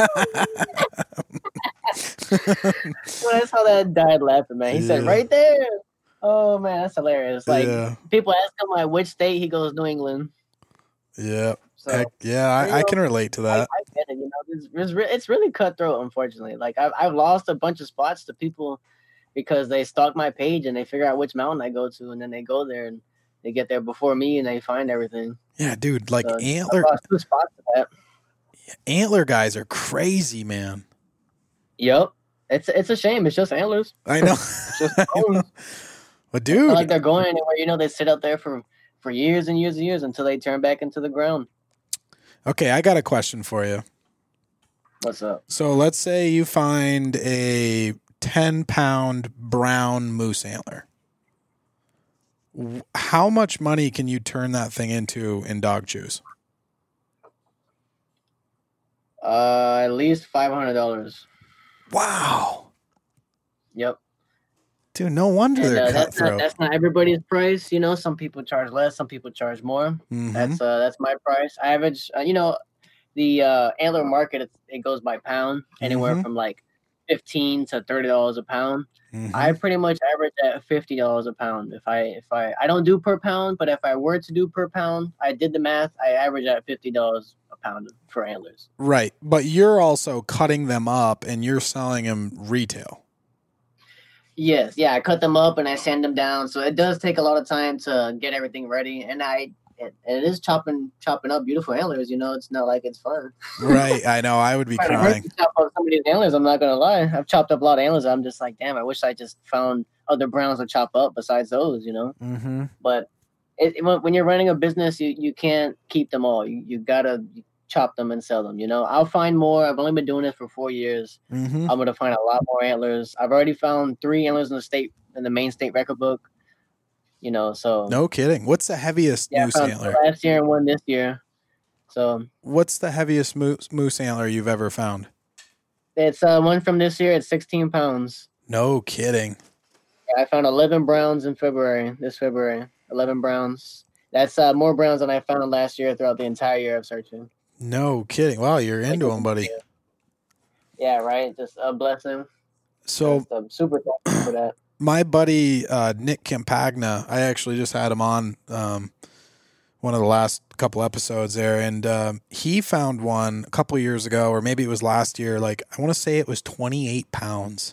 Well, that's how that died laughing, man. He said, "Right there." Oh man, that's hilarious. Like people ask him like which state, he goes, New England. Yeah. So, heck, yeah, I can relate to that. I get it. You know, it's really cutthroat, unfortunately. Like I've lost a bunch of spots to people because they stalk my page and they figure out which mountain I go to, and then they go there and they get there before me and they find everything. Yeah, dude. Like so, antler. I lost 2 spots to that. Antler guys are crazy, man. Yep. It's a shame. It's just antlers. I know. It's just bones. But dude, it's not like they're going anywhere. You know, they sit out there for years and years and years until they turn back into the ground. Okay, I got a question for you. What's up? So let's say you find a 10-pound brown moose antler. How much money can you turn that thing into in dog chews? At least $500. Wow. Yep. Dude, no wonder they're cutthroat. That's not everybody's price. You know, some people charge less, some people charge more. Mm-hmm. That's my price. I average, you know, the antler market, it goes by pound, anywhere from like $15 to $30 a pound. Mm-hmm. I pretty much average at $50 a pound. If I don't do per pound, but if I were to do per pound, I did the math. I average at $50 a pound for antlers. Right, but you're also cutting them up and you're selling them retail. Yes, yeah, I cut them up and I sand them down. So it does take a lot of time to get everything ready, and it is chopping up beautiful antlers. You know, it's not like it's fun. Right, I know. I would be crying. To chop up some of these antlers, I'm not gonna lie. I've chopped up a lot of antlers. I'm just like, damn, I wish I just found other browns to chop up besides those. You know, but when you're running a business, you can't keep them all. You gotta chop them and sell them. You know, I'll find more. I've only been doing this for 4 years. I'm gonna find a lot more antlers. I've already found 3 antlers in the main state record book. You know, so no kidding. What's the heaviest moose antler? Last year and one this year. So what's the heaviest moose antler you've ever found? It's one from this year. It's 16 pounds. No kidding. Yeah, I found 11 browns in February. This February, 11 browns. That's more browns than I found last year throughout the entire year of searching. No kidding. Wow, you're into them, buddy. Yeah, right. Just a blessing. So I'm super thankful for that. My buddy Nick Campagna, I actually just had him on one of the last couple episodes there, and he found one a couple years ago, or maybe it was last year. Like I want to say it was 28 pounds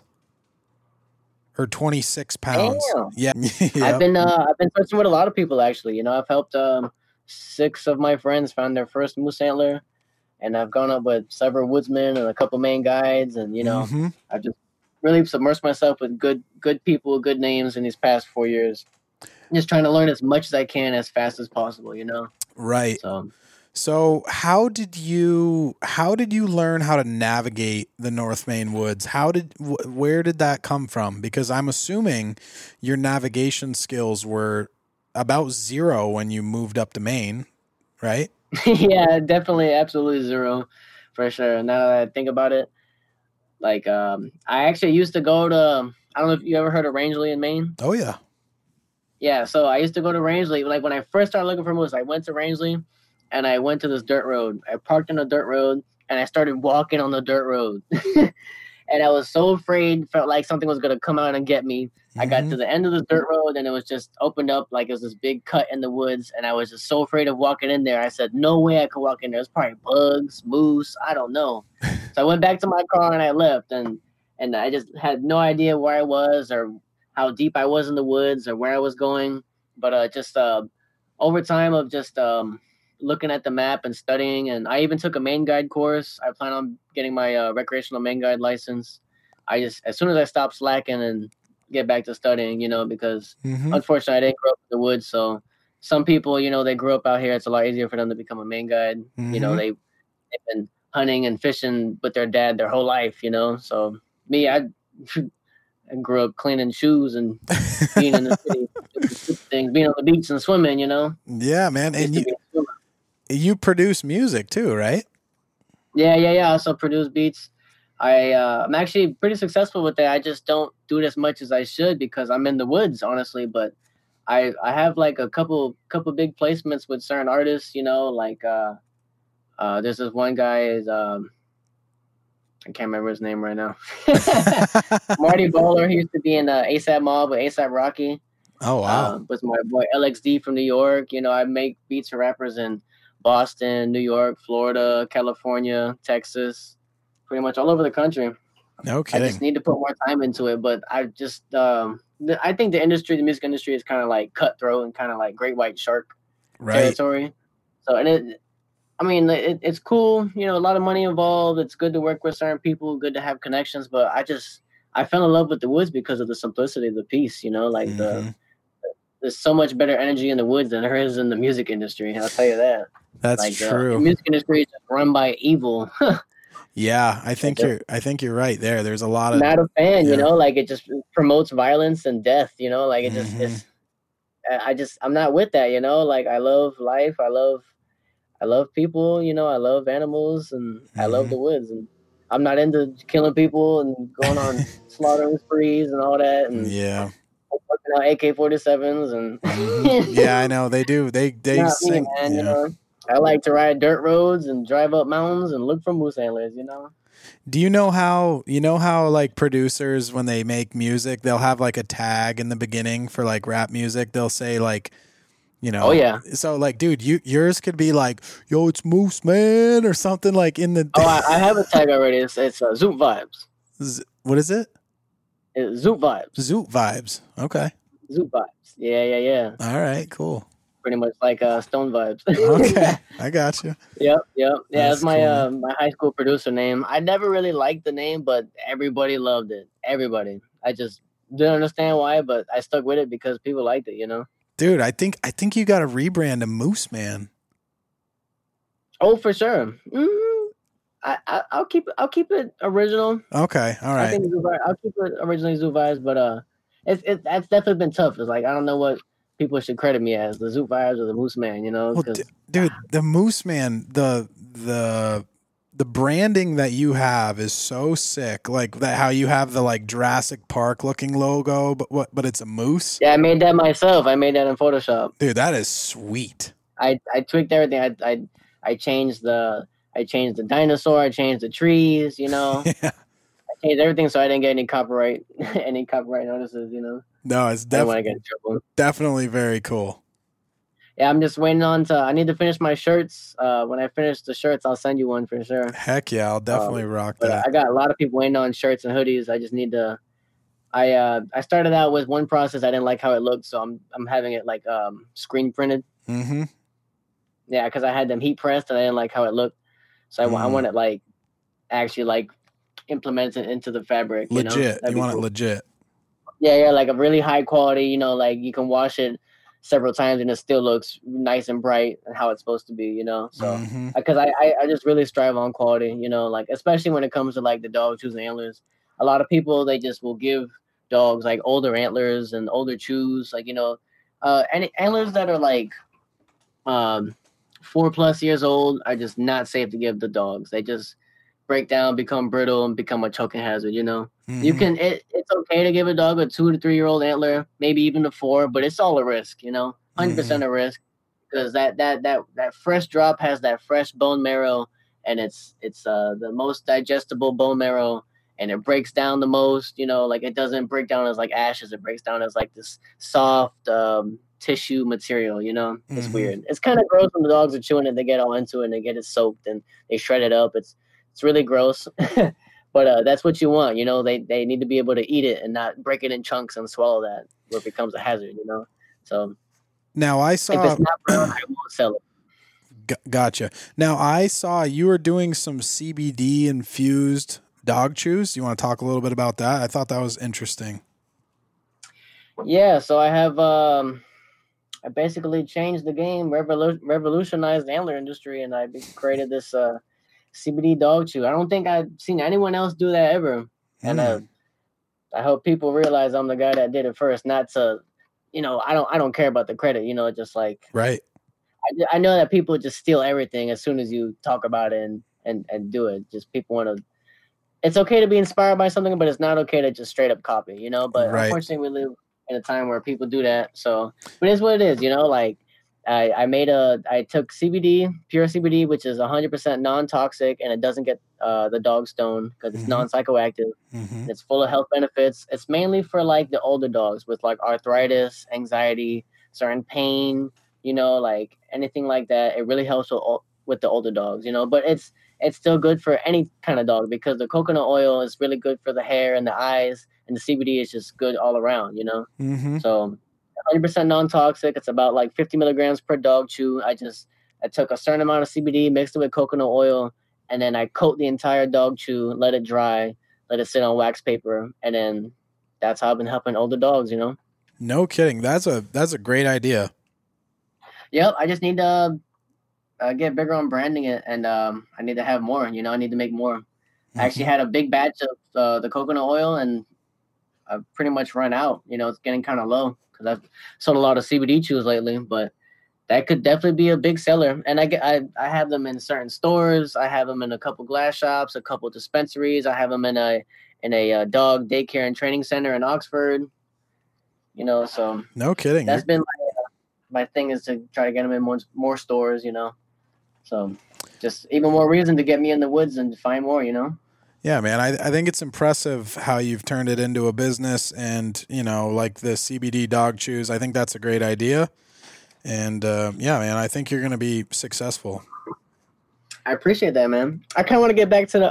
or 26 pounds. Damn. Yeah, I've been searching with a lot of people actually. You know, I've helped 6 of my friends find their first moose antler, and I've gone up with several woodsmen and a couple main guides, and you know, I've just really submersed myself with good people, good names in these past 4 years. Just trying to learn as much as I can as fast as possible, you know? Right. So how did you learn how to navigate the North Maine woods? Where did that come from? Because I'm assuming your navigation skills were about 0 when you moved up to Maine, right? Yeah, definitely, absolutely 0 for sure. Now that I think about it, like I actually used to go to, I don't know if you ever heard of Rangeley in Maine. Oh yeah. Yeah, so I used to go to Rangeley. Like when I first started looking for moose, I went to Rangeley and I went to this dirt road. I parked on a dirt road and I started walking on the dirt road. And I was so afraid, felt like something was going to come out and get me. I got to the end of the dirt road and it was just opened up like it was this big cut in the woods. And I was just so afraid of walking in there. I said, no way I could walk in there. There's probably bugs, moose, I don't know. So I went back to my car and I left. And I just had no idea where I was or how deep I was in the woods or where I was going. But just over time of just looking at the map and studying. And I even took a main guide course. I plan on getting my recreational main guide license. As soon as I stop slacking and get back to studying, you know, because unfortunately I didn't grow up in the woods. So some people, you know, they grew up out here. It's a lot easier for them to become a main guide. You know, they've been hunting and fishing with their dad their whole life, you know. So me, I I grew up cleaning shoes and being in the city, things, being on the beach and swimming, you know. Yeah, man. And you produce music too, right? Yeah. I also produce beats. I'm actually pretty successful with that. I just don't do it as much as I should because I'm in the woods, honestly. But I have like a couple big placements with certain artists, you know, like there's this one guy is I can't remember his name right now. Marty Bowler. He used to be in ASAP Mob with ASAP Rocky. Oh wow! With my boy LXD from New York. You know, I make beats for rappers in Boston, New York, Florida, California, Texas, pretty much all over the country. No kidding. I just need to put more time into it, but I just I think the music industry is kind of like cutthroat and kind of like great white shark territory. So it's cool, you know, a lot of money involved. It's good to work with certain people, good to have connections, but I fell in love with the woods because of the simplicity of the piece, you know, like there's so much better energy in the woods than there is in the music industry. I'll tell you that. That's like, true. The music industry is just run by evil. Yeah, I think you're right there. There's a lot of not a fan, you know, like it just promotes violence and death, you know, like it just I'm not with that, you know, like I love life, I love people, you know, I love animals and I love the woods, and I'm not into killing people and going on slaughtering sprees and all that and AK-47s and yeah, I know they do. They sing. Man, you know, I like to ride dirt roads and drive up mountains and look for moose antlers, you know. Do you know how like producers, when they make music, they'll have like a tag in the beginning for like rap music. They'll say like, you know, oh yeah. So like, dude, yours could be like, yo, it's Moose Man or something like in the. Oh, I have a tag already. It's Zoot Vibes. What is it? It's Zoot Vibes. Zoot Vibes. Okay. Zoot Vibes. Yeah. All right, cool. Pretty much like Stone Vibes. Okay, I got you. Yep. Yeah, that's my cool. My high school producer name. I never really liked the name, but everybody loved it. Everybody. I just didn't understand why, but I stuck with it because people liked it, you know. Dude, I think you got to rebrand to Moose Man. Oh, for sure. I'll keep it original. Okay, all right. I think I'll keep it originally Zoot Vibes, but that's definitely been tough. It's like I don't know what people should credit me as, the Zoot Vibes or the Moose Man, you know? Well, dude, the Moose Man, the branding that you have is so sick. Like that, how you have the like Jurassic Park looking logo, but it's a moose. Yeah, I made that myself. I made that in Photoshop. Dude, that is sweet. I tweaked everything. I changed the dinosaur. I changed the trees. You know, yeah. I changed everything so I didn't get any copyright notices. You know. No, it's definitely very cool. Yeah, I'm just waiting I need to finish my shirts. When I finish the shirts, I'll send you one for sure. Heck yeah, I'll definitely rock that. I got a lot of people waiting on shirts and hoodies. I just need to. I started out with one process. I didn't like how it looked, so I'm having it like screen printed. Mm-hmm. Yeah, because I had them heat pressed and I didn't like how it looked, so I want it like actually like implemented into the fabric. Legit, you want it legit. Yeah, like a really high quality. You know, like you can wash it several times and it still looks nice and bright and how it's supposed to be, you know? So, because I just really strive on quality, you know, like, especially when it comes to like the dog chews and antlers. A lot of people, they just will give dogs like older antlers and older chews, like, you know, any antlers that are like 4+ years old are just not safe to give the dogs. They just break down, become brittle, and become a choking hazard, you know? You can, it's okay to give a dog a 2 to 3 year old antler, maybe even a 4, but it's all a risk, you know, 100% a risk, because that fresh drop has that fresh bone marrow, and it's the most digestible bone marrow, and it breaks down the most, you know, like it doesn't break down as like ashes, it breaks down as like this soft tissue material, you know? It's weird. It's kind of gross when the dogs are chewing it, they get all into it and they get it soaked and they shred it up. It's really gross. But that's what you want, you know. They need to be able to eat it and not break it in chunks and swallow that, where it becomes a hazard, you know. So now I saw if it's not brown, I won't sell it. Gotcha. Now I saw you were doing some CBD infused dog chews. You want to talk a little bit about that? I thought that was interesting. Yeah, so I have I basically changed the game, revolutionized the antler industry, and I created this CBD dog chew. I don't think I've seen anyone else do that ever. And I hope people realize I'm the guy that did it first, not to, I don't care about the credit, just like, Right. I know that people just steal everything as soon as you talk about it and do it. Just people want to, it's okay to be inspired by something, but it's not okay to just straight up copy, but Right. unfortunately we live in a time where people do that. So, but it's what it is, like I took CBD, pure CBD, which is 100% non-toxic, and it doesn't get the dog stone because it's non-psychoactive. It's full of health benefits. It's mainly for like the older dogs with like arthritis, anxiety, certain pain, like anything like that. It really helps with the older dogs, but it's still good for any kind of dog because the coconut oil is really good for the hair and the eyes, and the CBD is just good all around, So 100% non-toxic. It's about like 50 milligrams per dog chew. I took a certain amount of CBD, mixed it with coconut oil, and then I coat the entire dog chew, let it dry, let it sit on wax paper, and then that's how I've been helping older dogs, No kidding. That's a great idea. Yep. I just need to get bigger on branding it, and I need to have more, I need to make more. I actually had a big batch of the coconut oil, and I've pretty much run out. It's getting kind of low because I've sold a lot of CBD chews lately, but that could definitely be a big seller. And I have them in certain stores. I have them in a couple glass shops, a couple dispensaries. I have them in a dog daycare and training center in Oxford. So no kidding. That's been my thing is to try to get them in more stores. So just even more reason to get me in the woods and to find more. Yeah, man. I think it's impressive how you've turned it into a business, and like the CBD dog chews. I think that's a great idea. And yeah, man, I think you're going to be successful. I appreciate that, man. I kind of want to get back to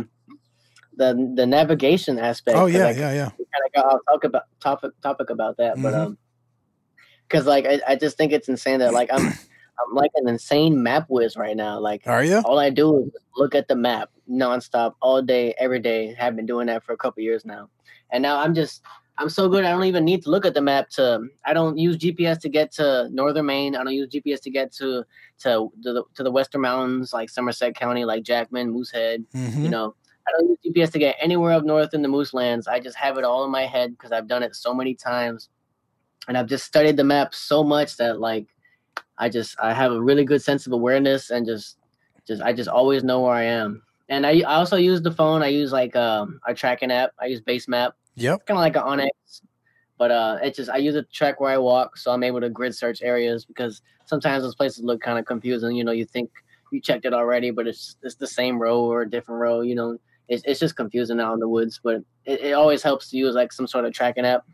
the navigation aspect. Oh yeah, We yeah. kind of got off topic about that, but because like I just think it's insane that like I'm like an insane map whiz right now. Like, are you? All I do is look at the map nonstop all day, every day. Have been doing that for a couple years now, and now I'm so good. I don't even need to look at the map I don't use GPS to get to northern Maine. I don't use GPS to get to the western mountains like Somerset County, like Jackman, Moosehead. I don't use GPS to get anywhere up north in the Moose Lands. I just have it all in my head because I've done it so many times, and I've just studied the map so much that like I have a really good sense of awareness, and I just always know where I am. And I also use the phone. I use like a tracking app. I use Basemap. Yep. Kind of like an Onyx, but I use it to track where I walk, so I'm able to grid search areas because sometimes those places look kind of confusing. You think you checked it already, but it's the same row or a different row. It's just confusing out in the woods. But it always helps to use like some sort of tracking app.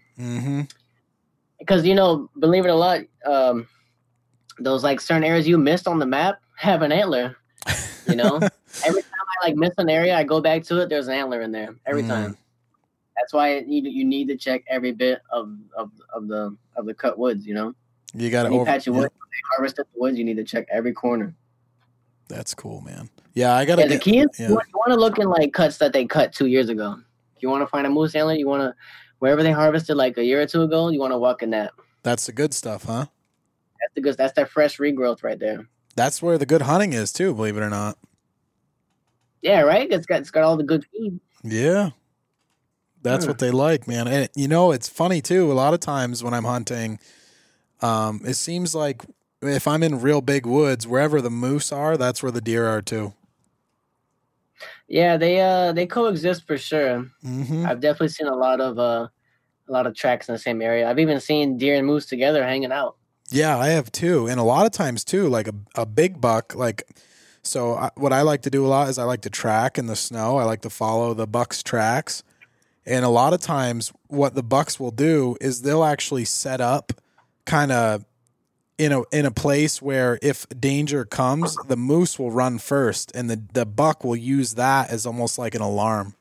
Because believe it or not, those like certain areas you missed on the map have an antler. Every time I like miss an area, I go back to it. There's an antler in there every time. That's why you need to check every bit of the cut woods. You got to patch your wood. Harvested the woods. You need to check every corner. That's cool, man. Yeah, I gotta. The key is you want to look in like cuts that they cut 2 years ago. If you want to find a moose antler, you want to wherever they harvested like a year or two ago. You want to walk in that. That's the good stuff, huh? That's the good. That's that fresh regrowth right there. That's where the good hunting is too. Believe it or not. Yeah, right. It's got all the good feed. Yeah. That's what they like, man. And it's funny too. A lot of times when I'm hunting, it seems like if I'm in real big woods, wherever the moose are, that's where the deer are too. Yeah, they coexist for sure. I've definitely seen a lot of tracks in the same area. I've even seen deer and moose together hanging out. Yeah, I have too. And a lot of times too, like a big buck, like, so what I like to do a lot is I like to track in the snow. I like to follow the buck's tracks. And a lot of times what the bucks will do is they'll actually set up kind of in a place where if danger comes, the moose will run first and the buck will use that as almost like an alarm.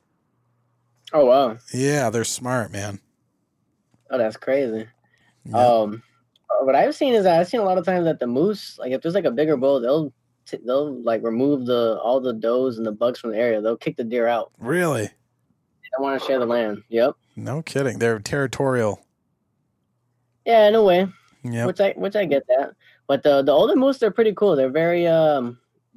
Oh, wow. Yeah, they're smart, man. Oh, that's crazy. Yeah. What I've seen is that I've seen a lot of times that the moose, like if there's like a bigger bull, they'll like remove all the does and the bucks from the area. They'll kick the deer out. Really? They don't want to share the land. Yep. No kidding. They're territorial. Yeah, in a way. Yeah. Which I get that. But the older moose, they're pretty cool. They're very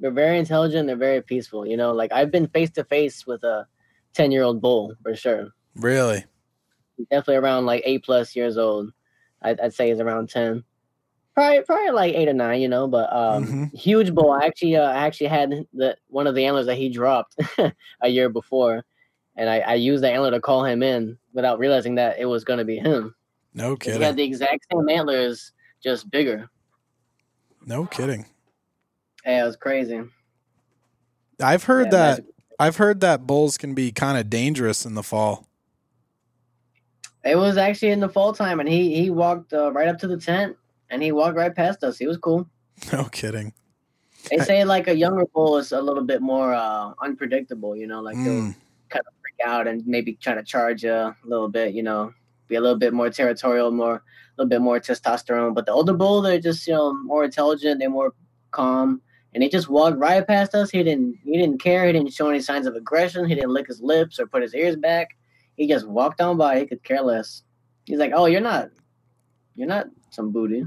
intelligent. They're very peaceful. Like I've been face to face with a 10-year-old bull for sure. Really? He's definitely around like 8+ years old. I'd say he's around 10. Probably like 8 or 9, but huge bull. I actually had one of the antlers that he dropped a year before, and I used the antler to call him in without realizing that it was going to be him. No kidding. He had the exact same antlers, just bigger. No kidding. Yeah, it was crazy. I've heard that bulls can be kind of dangerous in the fall. It was actually in the fall time, and he walked right up to the tent, and he walked right past us. He was cool. No kidding. They say like a younger bull is a little bit more unpredictable, like they'll kind of freak out and maybe try to charge you a little bit, be a little bit more territorial, a little bit more testosterone. But the older bull, they're just more intelligent, they're more calm, and he just walked right past us. He didn't care. He didn't show any signs of aggression. He didn't lick his lips or put his ears back. He just walked on by. He could care less. He's like, "Oh, you're not some booty."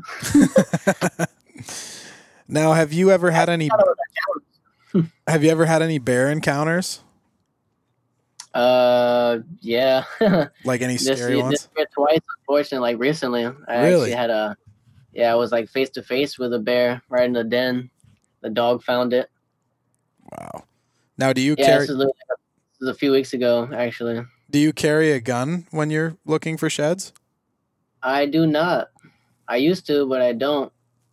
Now, have you ever had any bear encounters? Yeah. Like any scary ones? This year twice, unfortunately. Like recently, I actually had I was like face to face with a bear right in the den. The dog found it. Wow. Now, do you carry? This was a few weeks ago, actually. Do you carry a gun when you're looking for sheds? I do not. I used to, but I don't.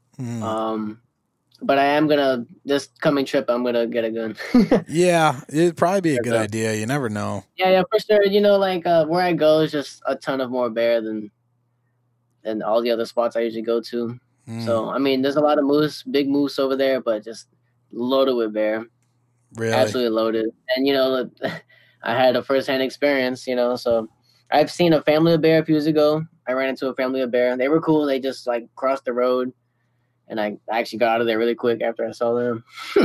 But I am gonna this coming trip. I'm gonna get a gun. Yeah, it'd probably be a good idea. You never know. Yeah, for sure. Like where I go is just a ton of more bear than all the other spots I usually go to. So I mean, there's a lot of big moose over there, but just loaded with bear. Really, absolutely loaded. And I had a firsthand experience. So I've seen a family of bear a few years ago. I ran into a family of bear. They were cool. They just like crossed the road. And I actually got out of there really quick after I saw them.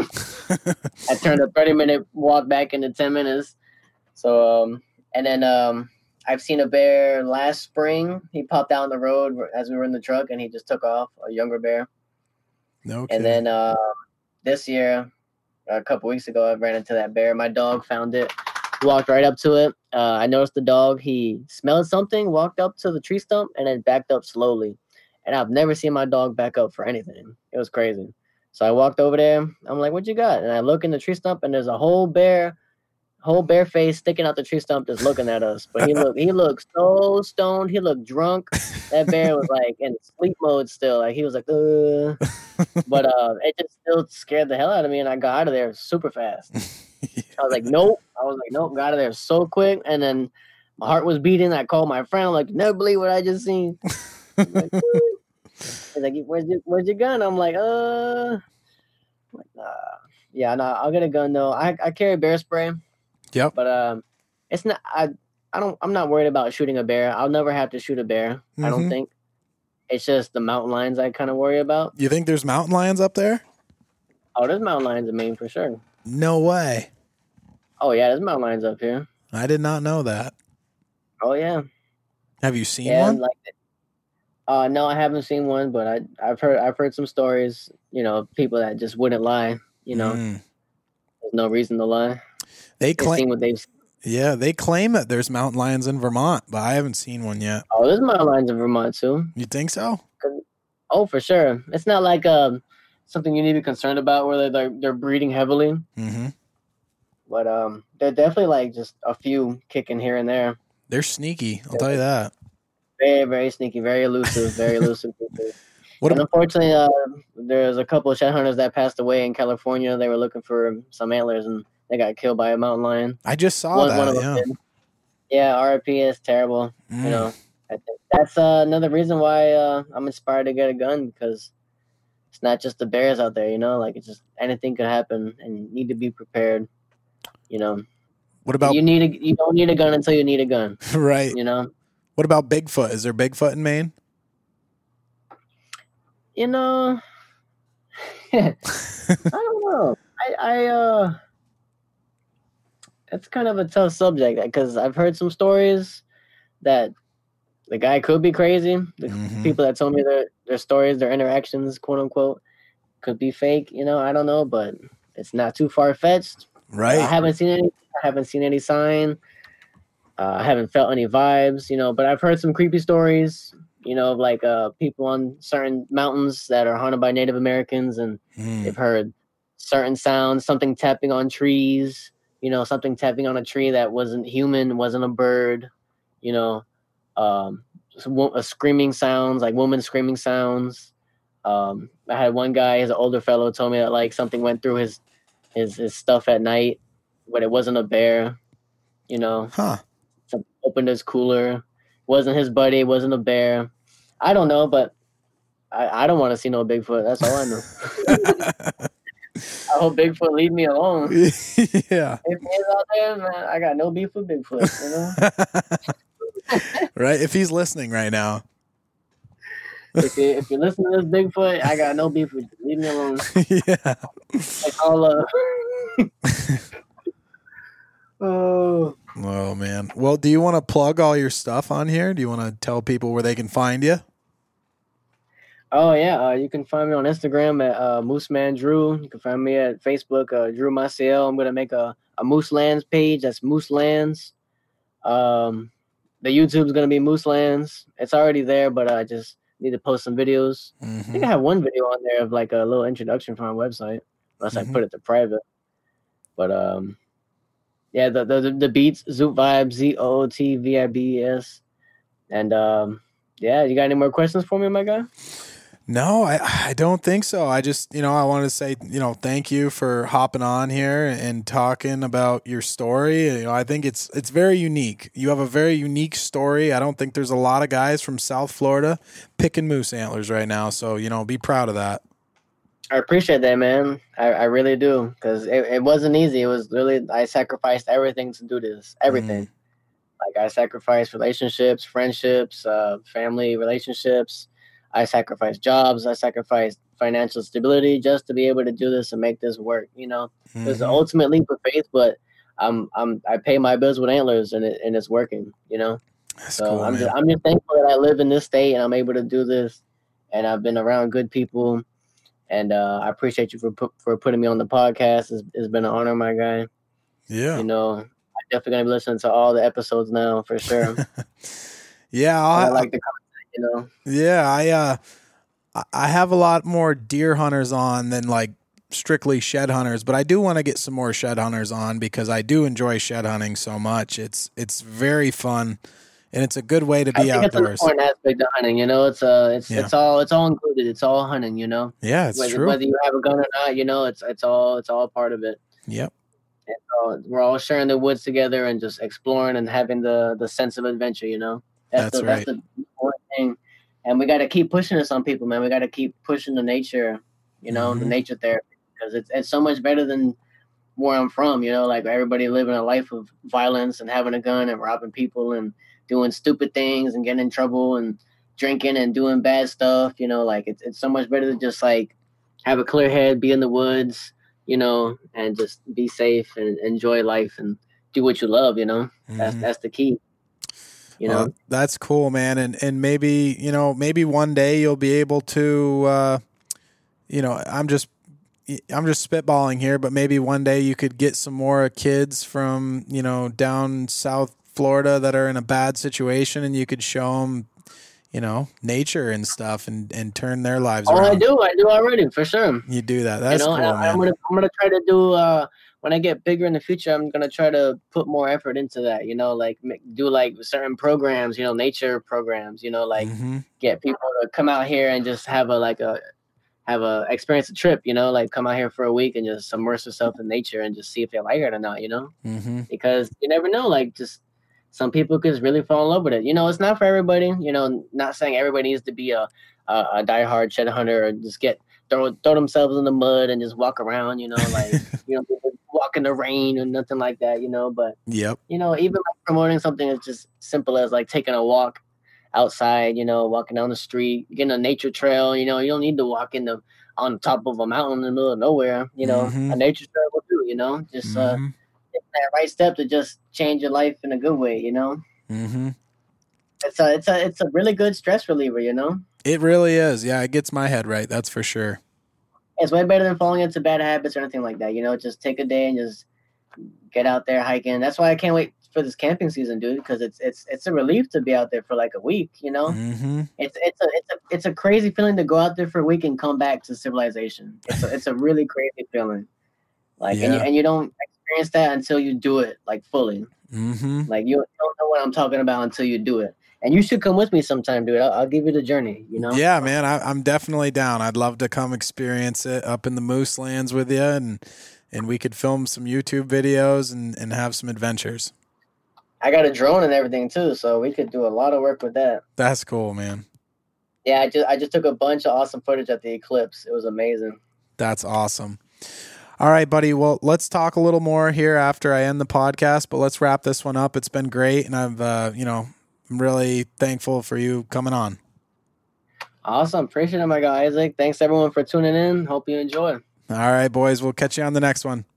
I turned a 30-minute walk back into 10 minutes. So, and then I've seen a bear last spring. He popped down the road as we were in the truck, and he just took off, a younger bear. No kidding. And then this year, a couple weeks ago, I ran into that bear. My dog found it, walked right up to it. I noticed the dog. He smelled something, walked up to the tree stump, and then backed up slowly. And I've never seen my dog back up for anything. It was crazy. So I walked over there. I'm like, "What you got?" And I look in the tree stump, and there's a whole bear face sticking out the tree stump, just looking at us. But he looked so stoned. He looked drunk. That bear was like in sleep mode still. Like he was like, But it just still scared the hell out of me, and I got out of there super fast. I was like, "Nope." Got out of there so quick, and then my heart was beating. I called my friend. I'm like, "Never believe what I just seen." Like, he's like, where's your gun? I'm like, nah. Yeah, no, I'll get a gun though. I carry bear spray. Yep. But it's not. I'm not worried about shooting a bear. I'll never have to shoot a bear. I don't think. It's just the mountain lions I kind of worry about. You think there's mountain lions up there? Oh, there's mountain lions in Maine for sure. No way. Oh yeah, there's mountain lions up here. I did not know that. Oh yeah. Have you seen one? No, I haven't seen one, but I've heard some stories. People that just wouldn't lie. There's no reason to lie. They claim what they've seen. Yeah, they claim that there's mountain lions in Vermont, but I haven't seen one yet. Oh, there's mountain lions in Vermont too. You think so? Oh, for sure. It's not like something you need to be concerned about where they're breeding heavily. Mm-hmm. But they're definitely like just a few kicking here and there. They're sneaky, I'll tell you that. Very, very sneaky, very elusive, very elusive people. Unfortunately, there's a couple of shed hunters that passed away in California. They were looking for some antlers, and they got killed by a mountain lion. I just saw that. One of them did. Yeah, RIP is terrible. I think that's another reason why I'm inspired to get a gun, because it's not just the bears out there. Like it's just anything could happen, and you need to be prepared. What about you don't need a gun until you need a gun, right? What about Bigfoot? Is there Bigfoot in Maine? I don't know. It's kind of a tough subject because I've heard some stories that the guy could be crazy. The people that told me their stories, their interactions, quote unquote, could be fake. I don't know, but it's not too far fetched. Right. I haven't seen any sign. I haven't felt any vibes, but I've heard some creepy stories, of like people on certain mountains that are haunted by Native Americans, and they've heard certain sounds, something tapping on trees, something tapping on a tree that wasn't human, wasn't a bird, um, screaming sounds, like woman screaming sounds. I had one guy, his older fellow, told me that like something went through his stuff at night, but it wasn't a bear, Huh. Something opened his cooler. Wasn't his buddy, wasn't a bear. I don't know, but I don't want to see no Bigfoot. That's all I know. I hope Bigfoot leave me alone. Yeah. If he's out there, man, I got no beef with Bigfoot, Right? If he's listening right now. If you're listening to this Bigfoot, I got no beef with you. Leave me alone. Yeah. Like all Oh man. Well, do you want to plug all your stuff on here? Do you want to tell people where they can find you? Oh yeah, you can find me on Instagram at Mooseman Drew. You can find me at Facebook, Drew Maciel. I'm gonna make a Moose Lands page. That's Moose Lands. The YouTube's gonna be Moose Lands. It's already there, but I just need to post some videos. I think I have one video on there of like a little introduction from our website, unless I put it to private. But yeah, the beats, Zoot Vibes, ZOOTVIBES. And yeah, you got any more questions for me, my guy? No, I don't think so. I just, I wanted to say, thank you for hopping on here and talking about your story. I think it's very unique. You have a very unique story. I don't think there's a lot of guys from South Florida picking moose antlers right now. So, be proud of that. I appreciate that, man. I really do. Because it wasn't easy. It was really, I sacrificed everything to do this. Everything. Like I sacrificed relationships, friendships, family relationships. I sacrificed jobs. I sacrificed financial stability just to be able to do this and make this work. It was the ultimate leap of faith, but I pay my bills with antlers and it's working. That's so cool, I'm just thankful that I live in this state and I'm able to do this, and I've been around good people, and I appreciate you for putting me on the podcast. It's been an honor, my guy. Yeah. I'm definitely gonna be listening to all the episodes now for sure. Yeah, I like the content. Yeah, I have a lot more deer hunters on than like strictly shed hunters, but I do want to get some more shed hunters on because I do enjoy shed hunting so much. It's very fun, and it's a good way to be outdoors. It's an important aspect of hunting. It's all included. It's all hunting. Yeah, it's true. Whether you have a gun or not, it's all part of it. Yep. And so we're all sharing the woods together and just exploring and having the sense of adventure. That's right. That's the important thing. And we got to keep pushing this on people, man. We got to keep pushing the nature, the nature therapy, because it's so much better than where I'm from, like everybody living a life of violence and having a gun and robbing people and doing stupid things and getting in trouble and drinking and doing bad stuff, like it's so much better to just like have a clear head, be in the woods, and just be safe and enjoy life and do what you love, That's the key. Well, that's cool, man. And maybe, maybe one day you'll be able to, I'm just spitballing here, but maybe one day you could get some more kids from, down South Florida that are in a bad situation, and you could show them, nature and stuff and turn their lives around. I do already, for sure. You do that. That's cool, man. I'm gonna try to do, when I get bigger in the future, I'm going to try to put more effort into that, like do like certain programs, nature programs, like get people to come out here and just have experience a trip, like come out here for a week and just immerse yourself in nature and just see if they like it or not, because you never know, like just some people could really fall in love with it. It's not for everybody, not saying everybody needs to be a diehard shed hunter or just throw themselves in the mud and just walk around, like, walk in the rain or nothing like that, but yep. Even like promoting something as just simple as like taking a walk outside, walking down the street, getting a nature trail, you don't need to walk on top of a mountain in the middle of nowhere, a nature trail will do, just taking that right step to just change your life in a good way, It's a really good stress reliever, It really is. Yeah, it gets my head right, that's for sure. It's way better than falling into bad habits or anything like that. Just take a day and just get out there hiking. That's why I can't wait for this camping season, dude, because it's a relief to be out there for like a week. You know, it's a crazy feeling to go out there for a week and come back to civilization. It's a really crazy feeling. Like, and you don't experience that until you do it like fully. Like you don't know what I'm talking about until you do it. And you should come with me sometime, dude. I'll give you the journey, you know? Yeah, man, I'm definitely down. I'd love to come experience it up in the Moose Lands with you, and we could film some YouTube videos and have some adventures. I got a drone and everything too, so we could do a lot of work with that. That's cool, man. Yeah, I just took a bunch of awesome footage at the eclipse. It was amazing. That's awesome. All right, buddy. Well, let's talk a little more here after I end the podcast, but let's wrap this one up. It's been great, and I'm really thankful for you coming on. Awesome. Appreciate it, my guy Isaac. Thanks, everyone, for tuning in. Hope you enjoy. All right, boys. We'll catch you on the next one.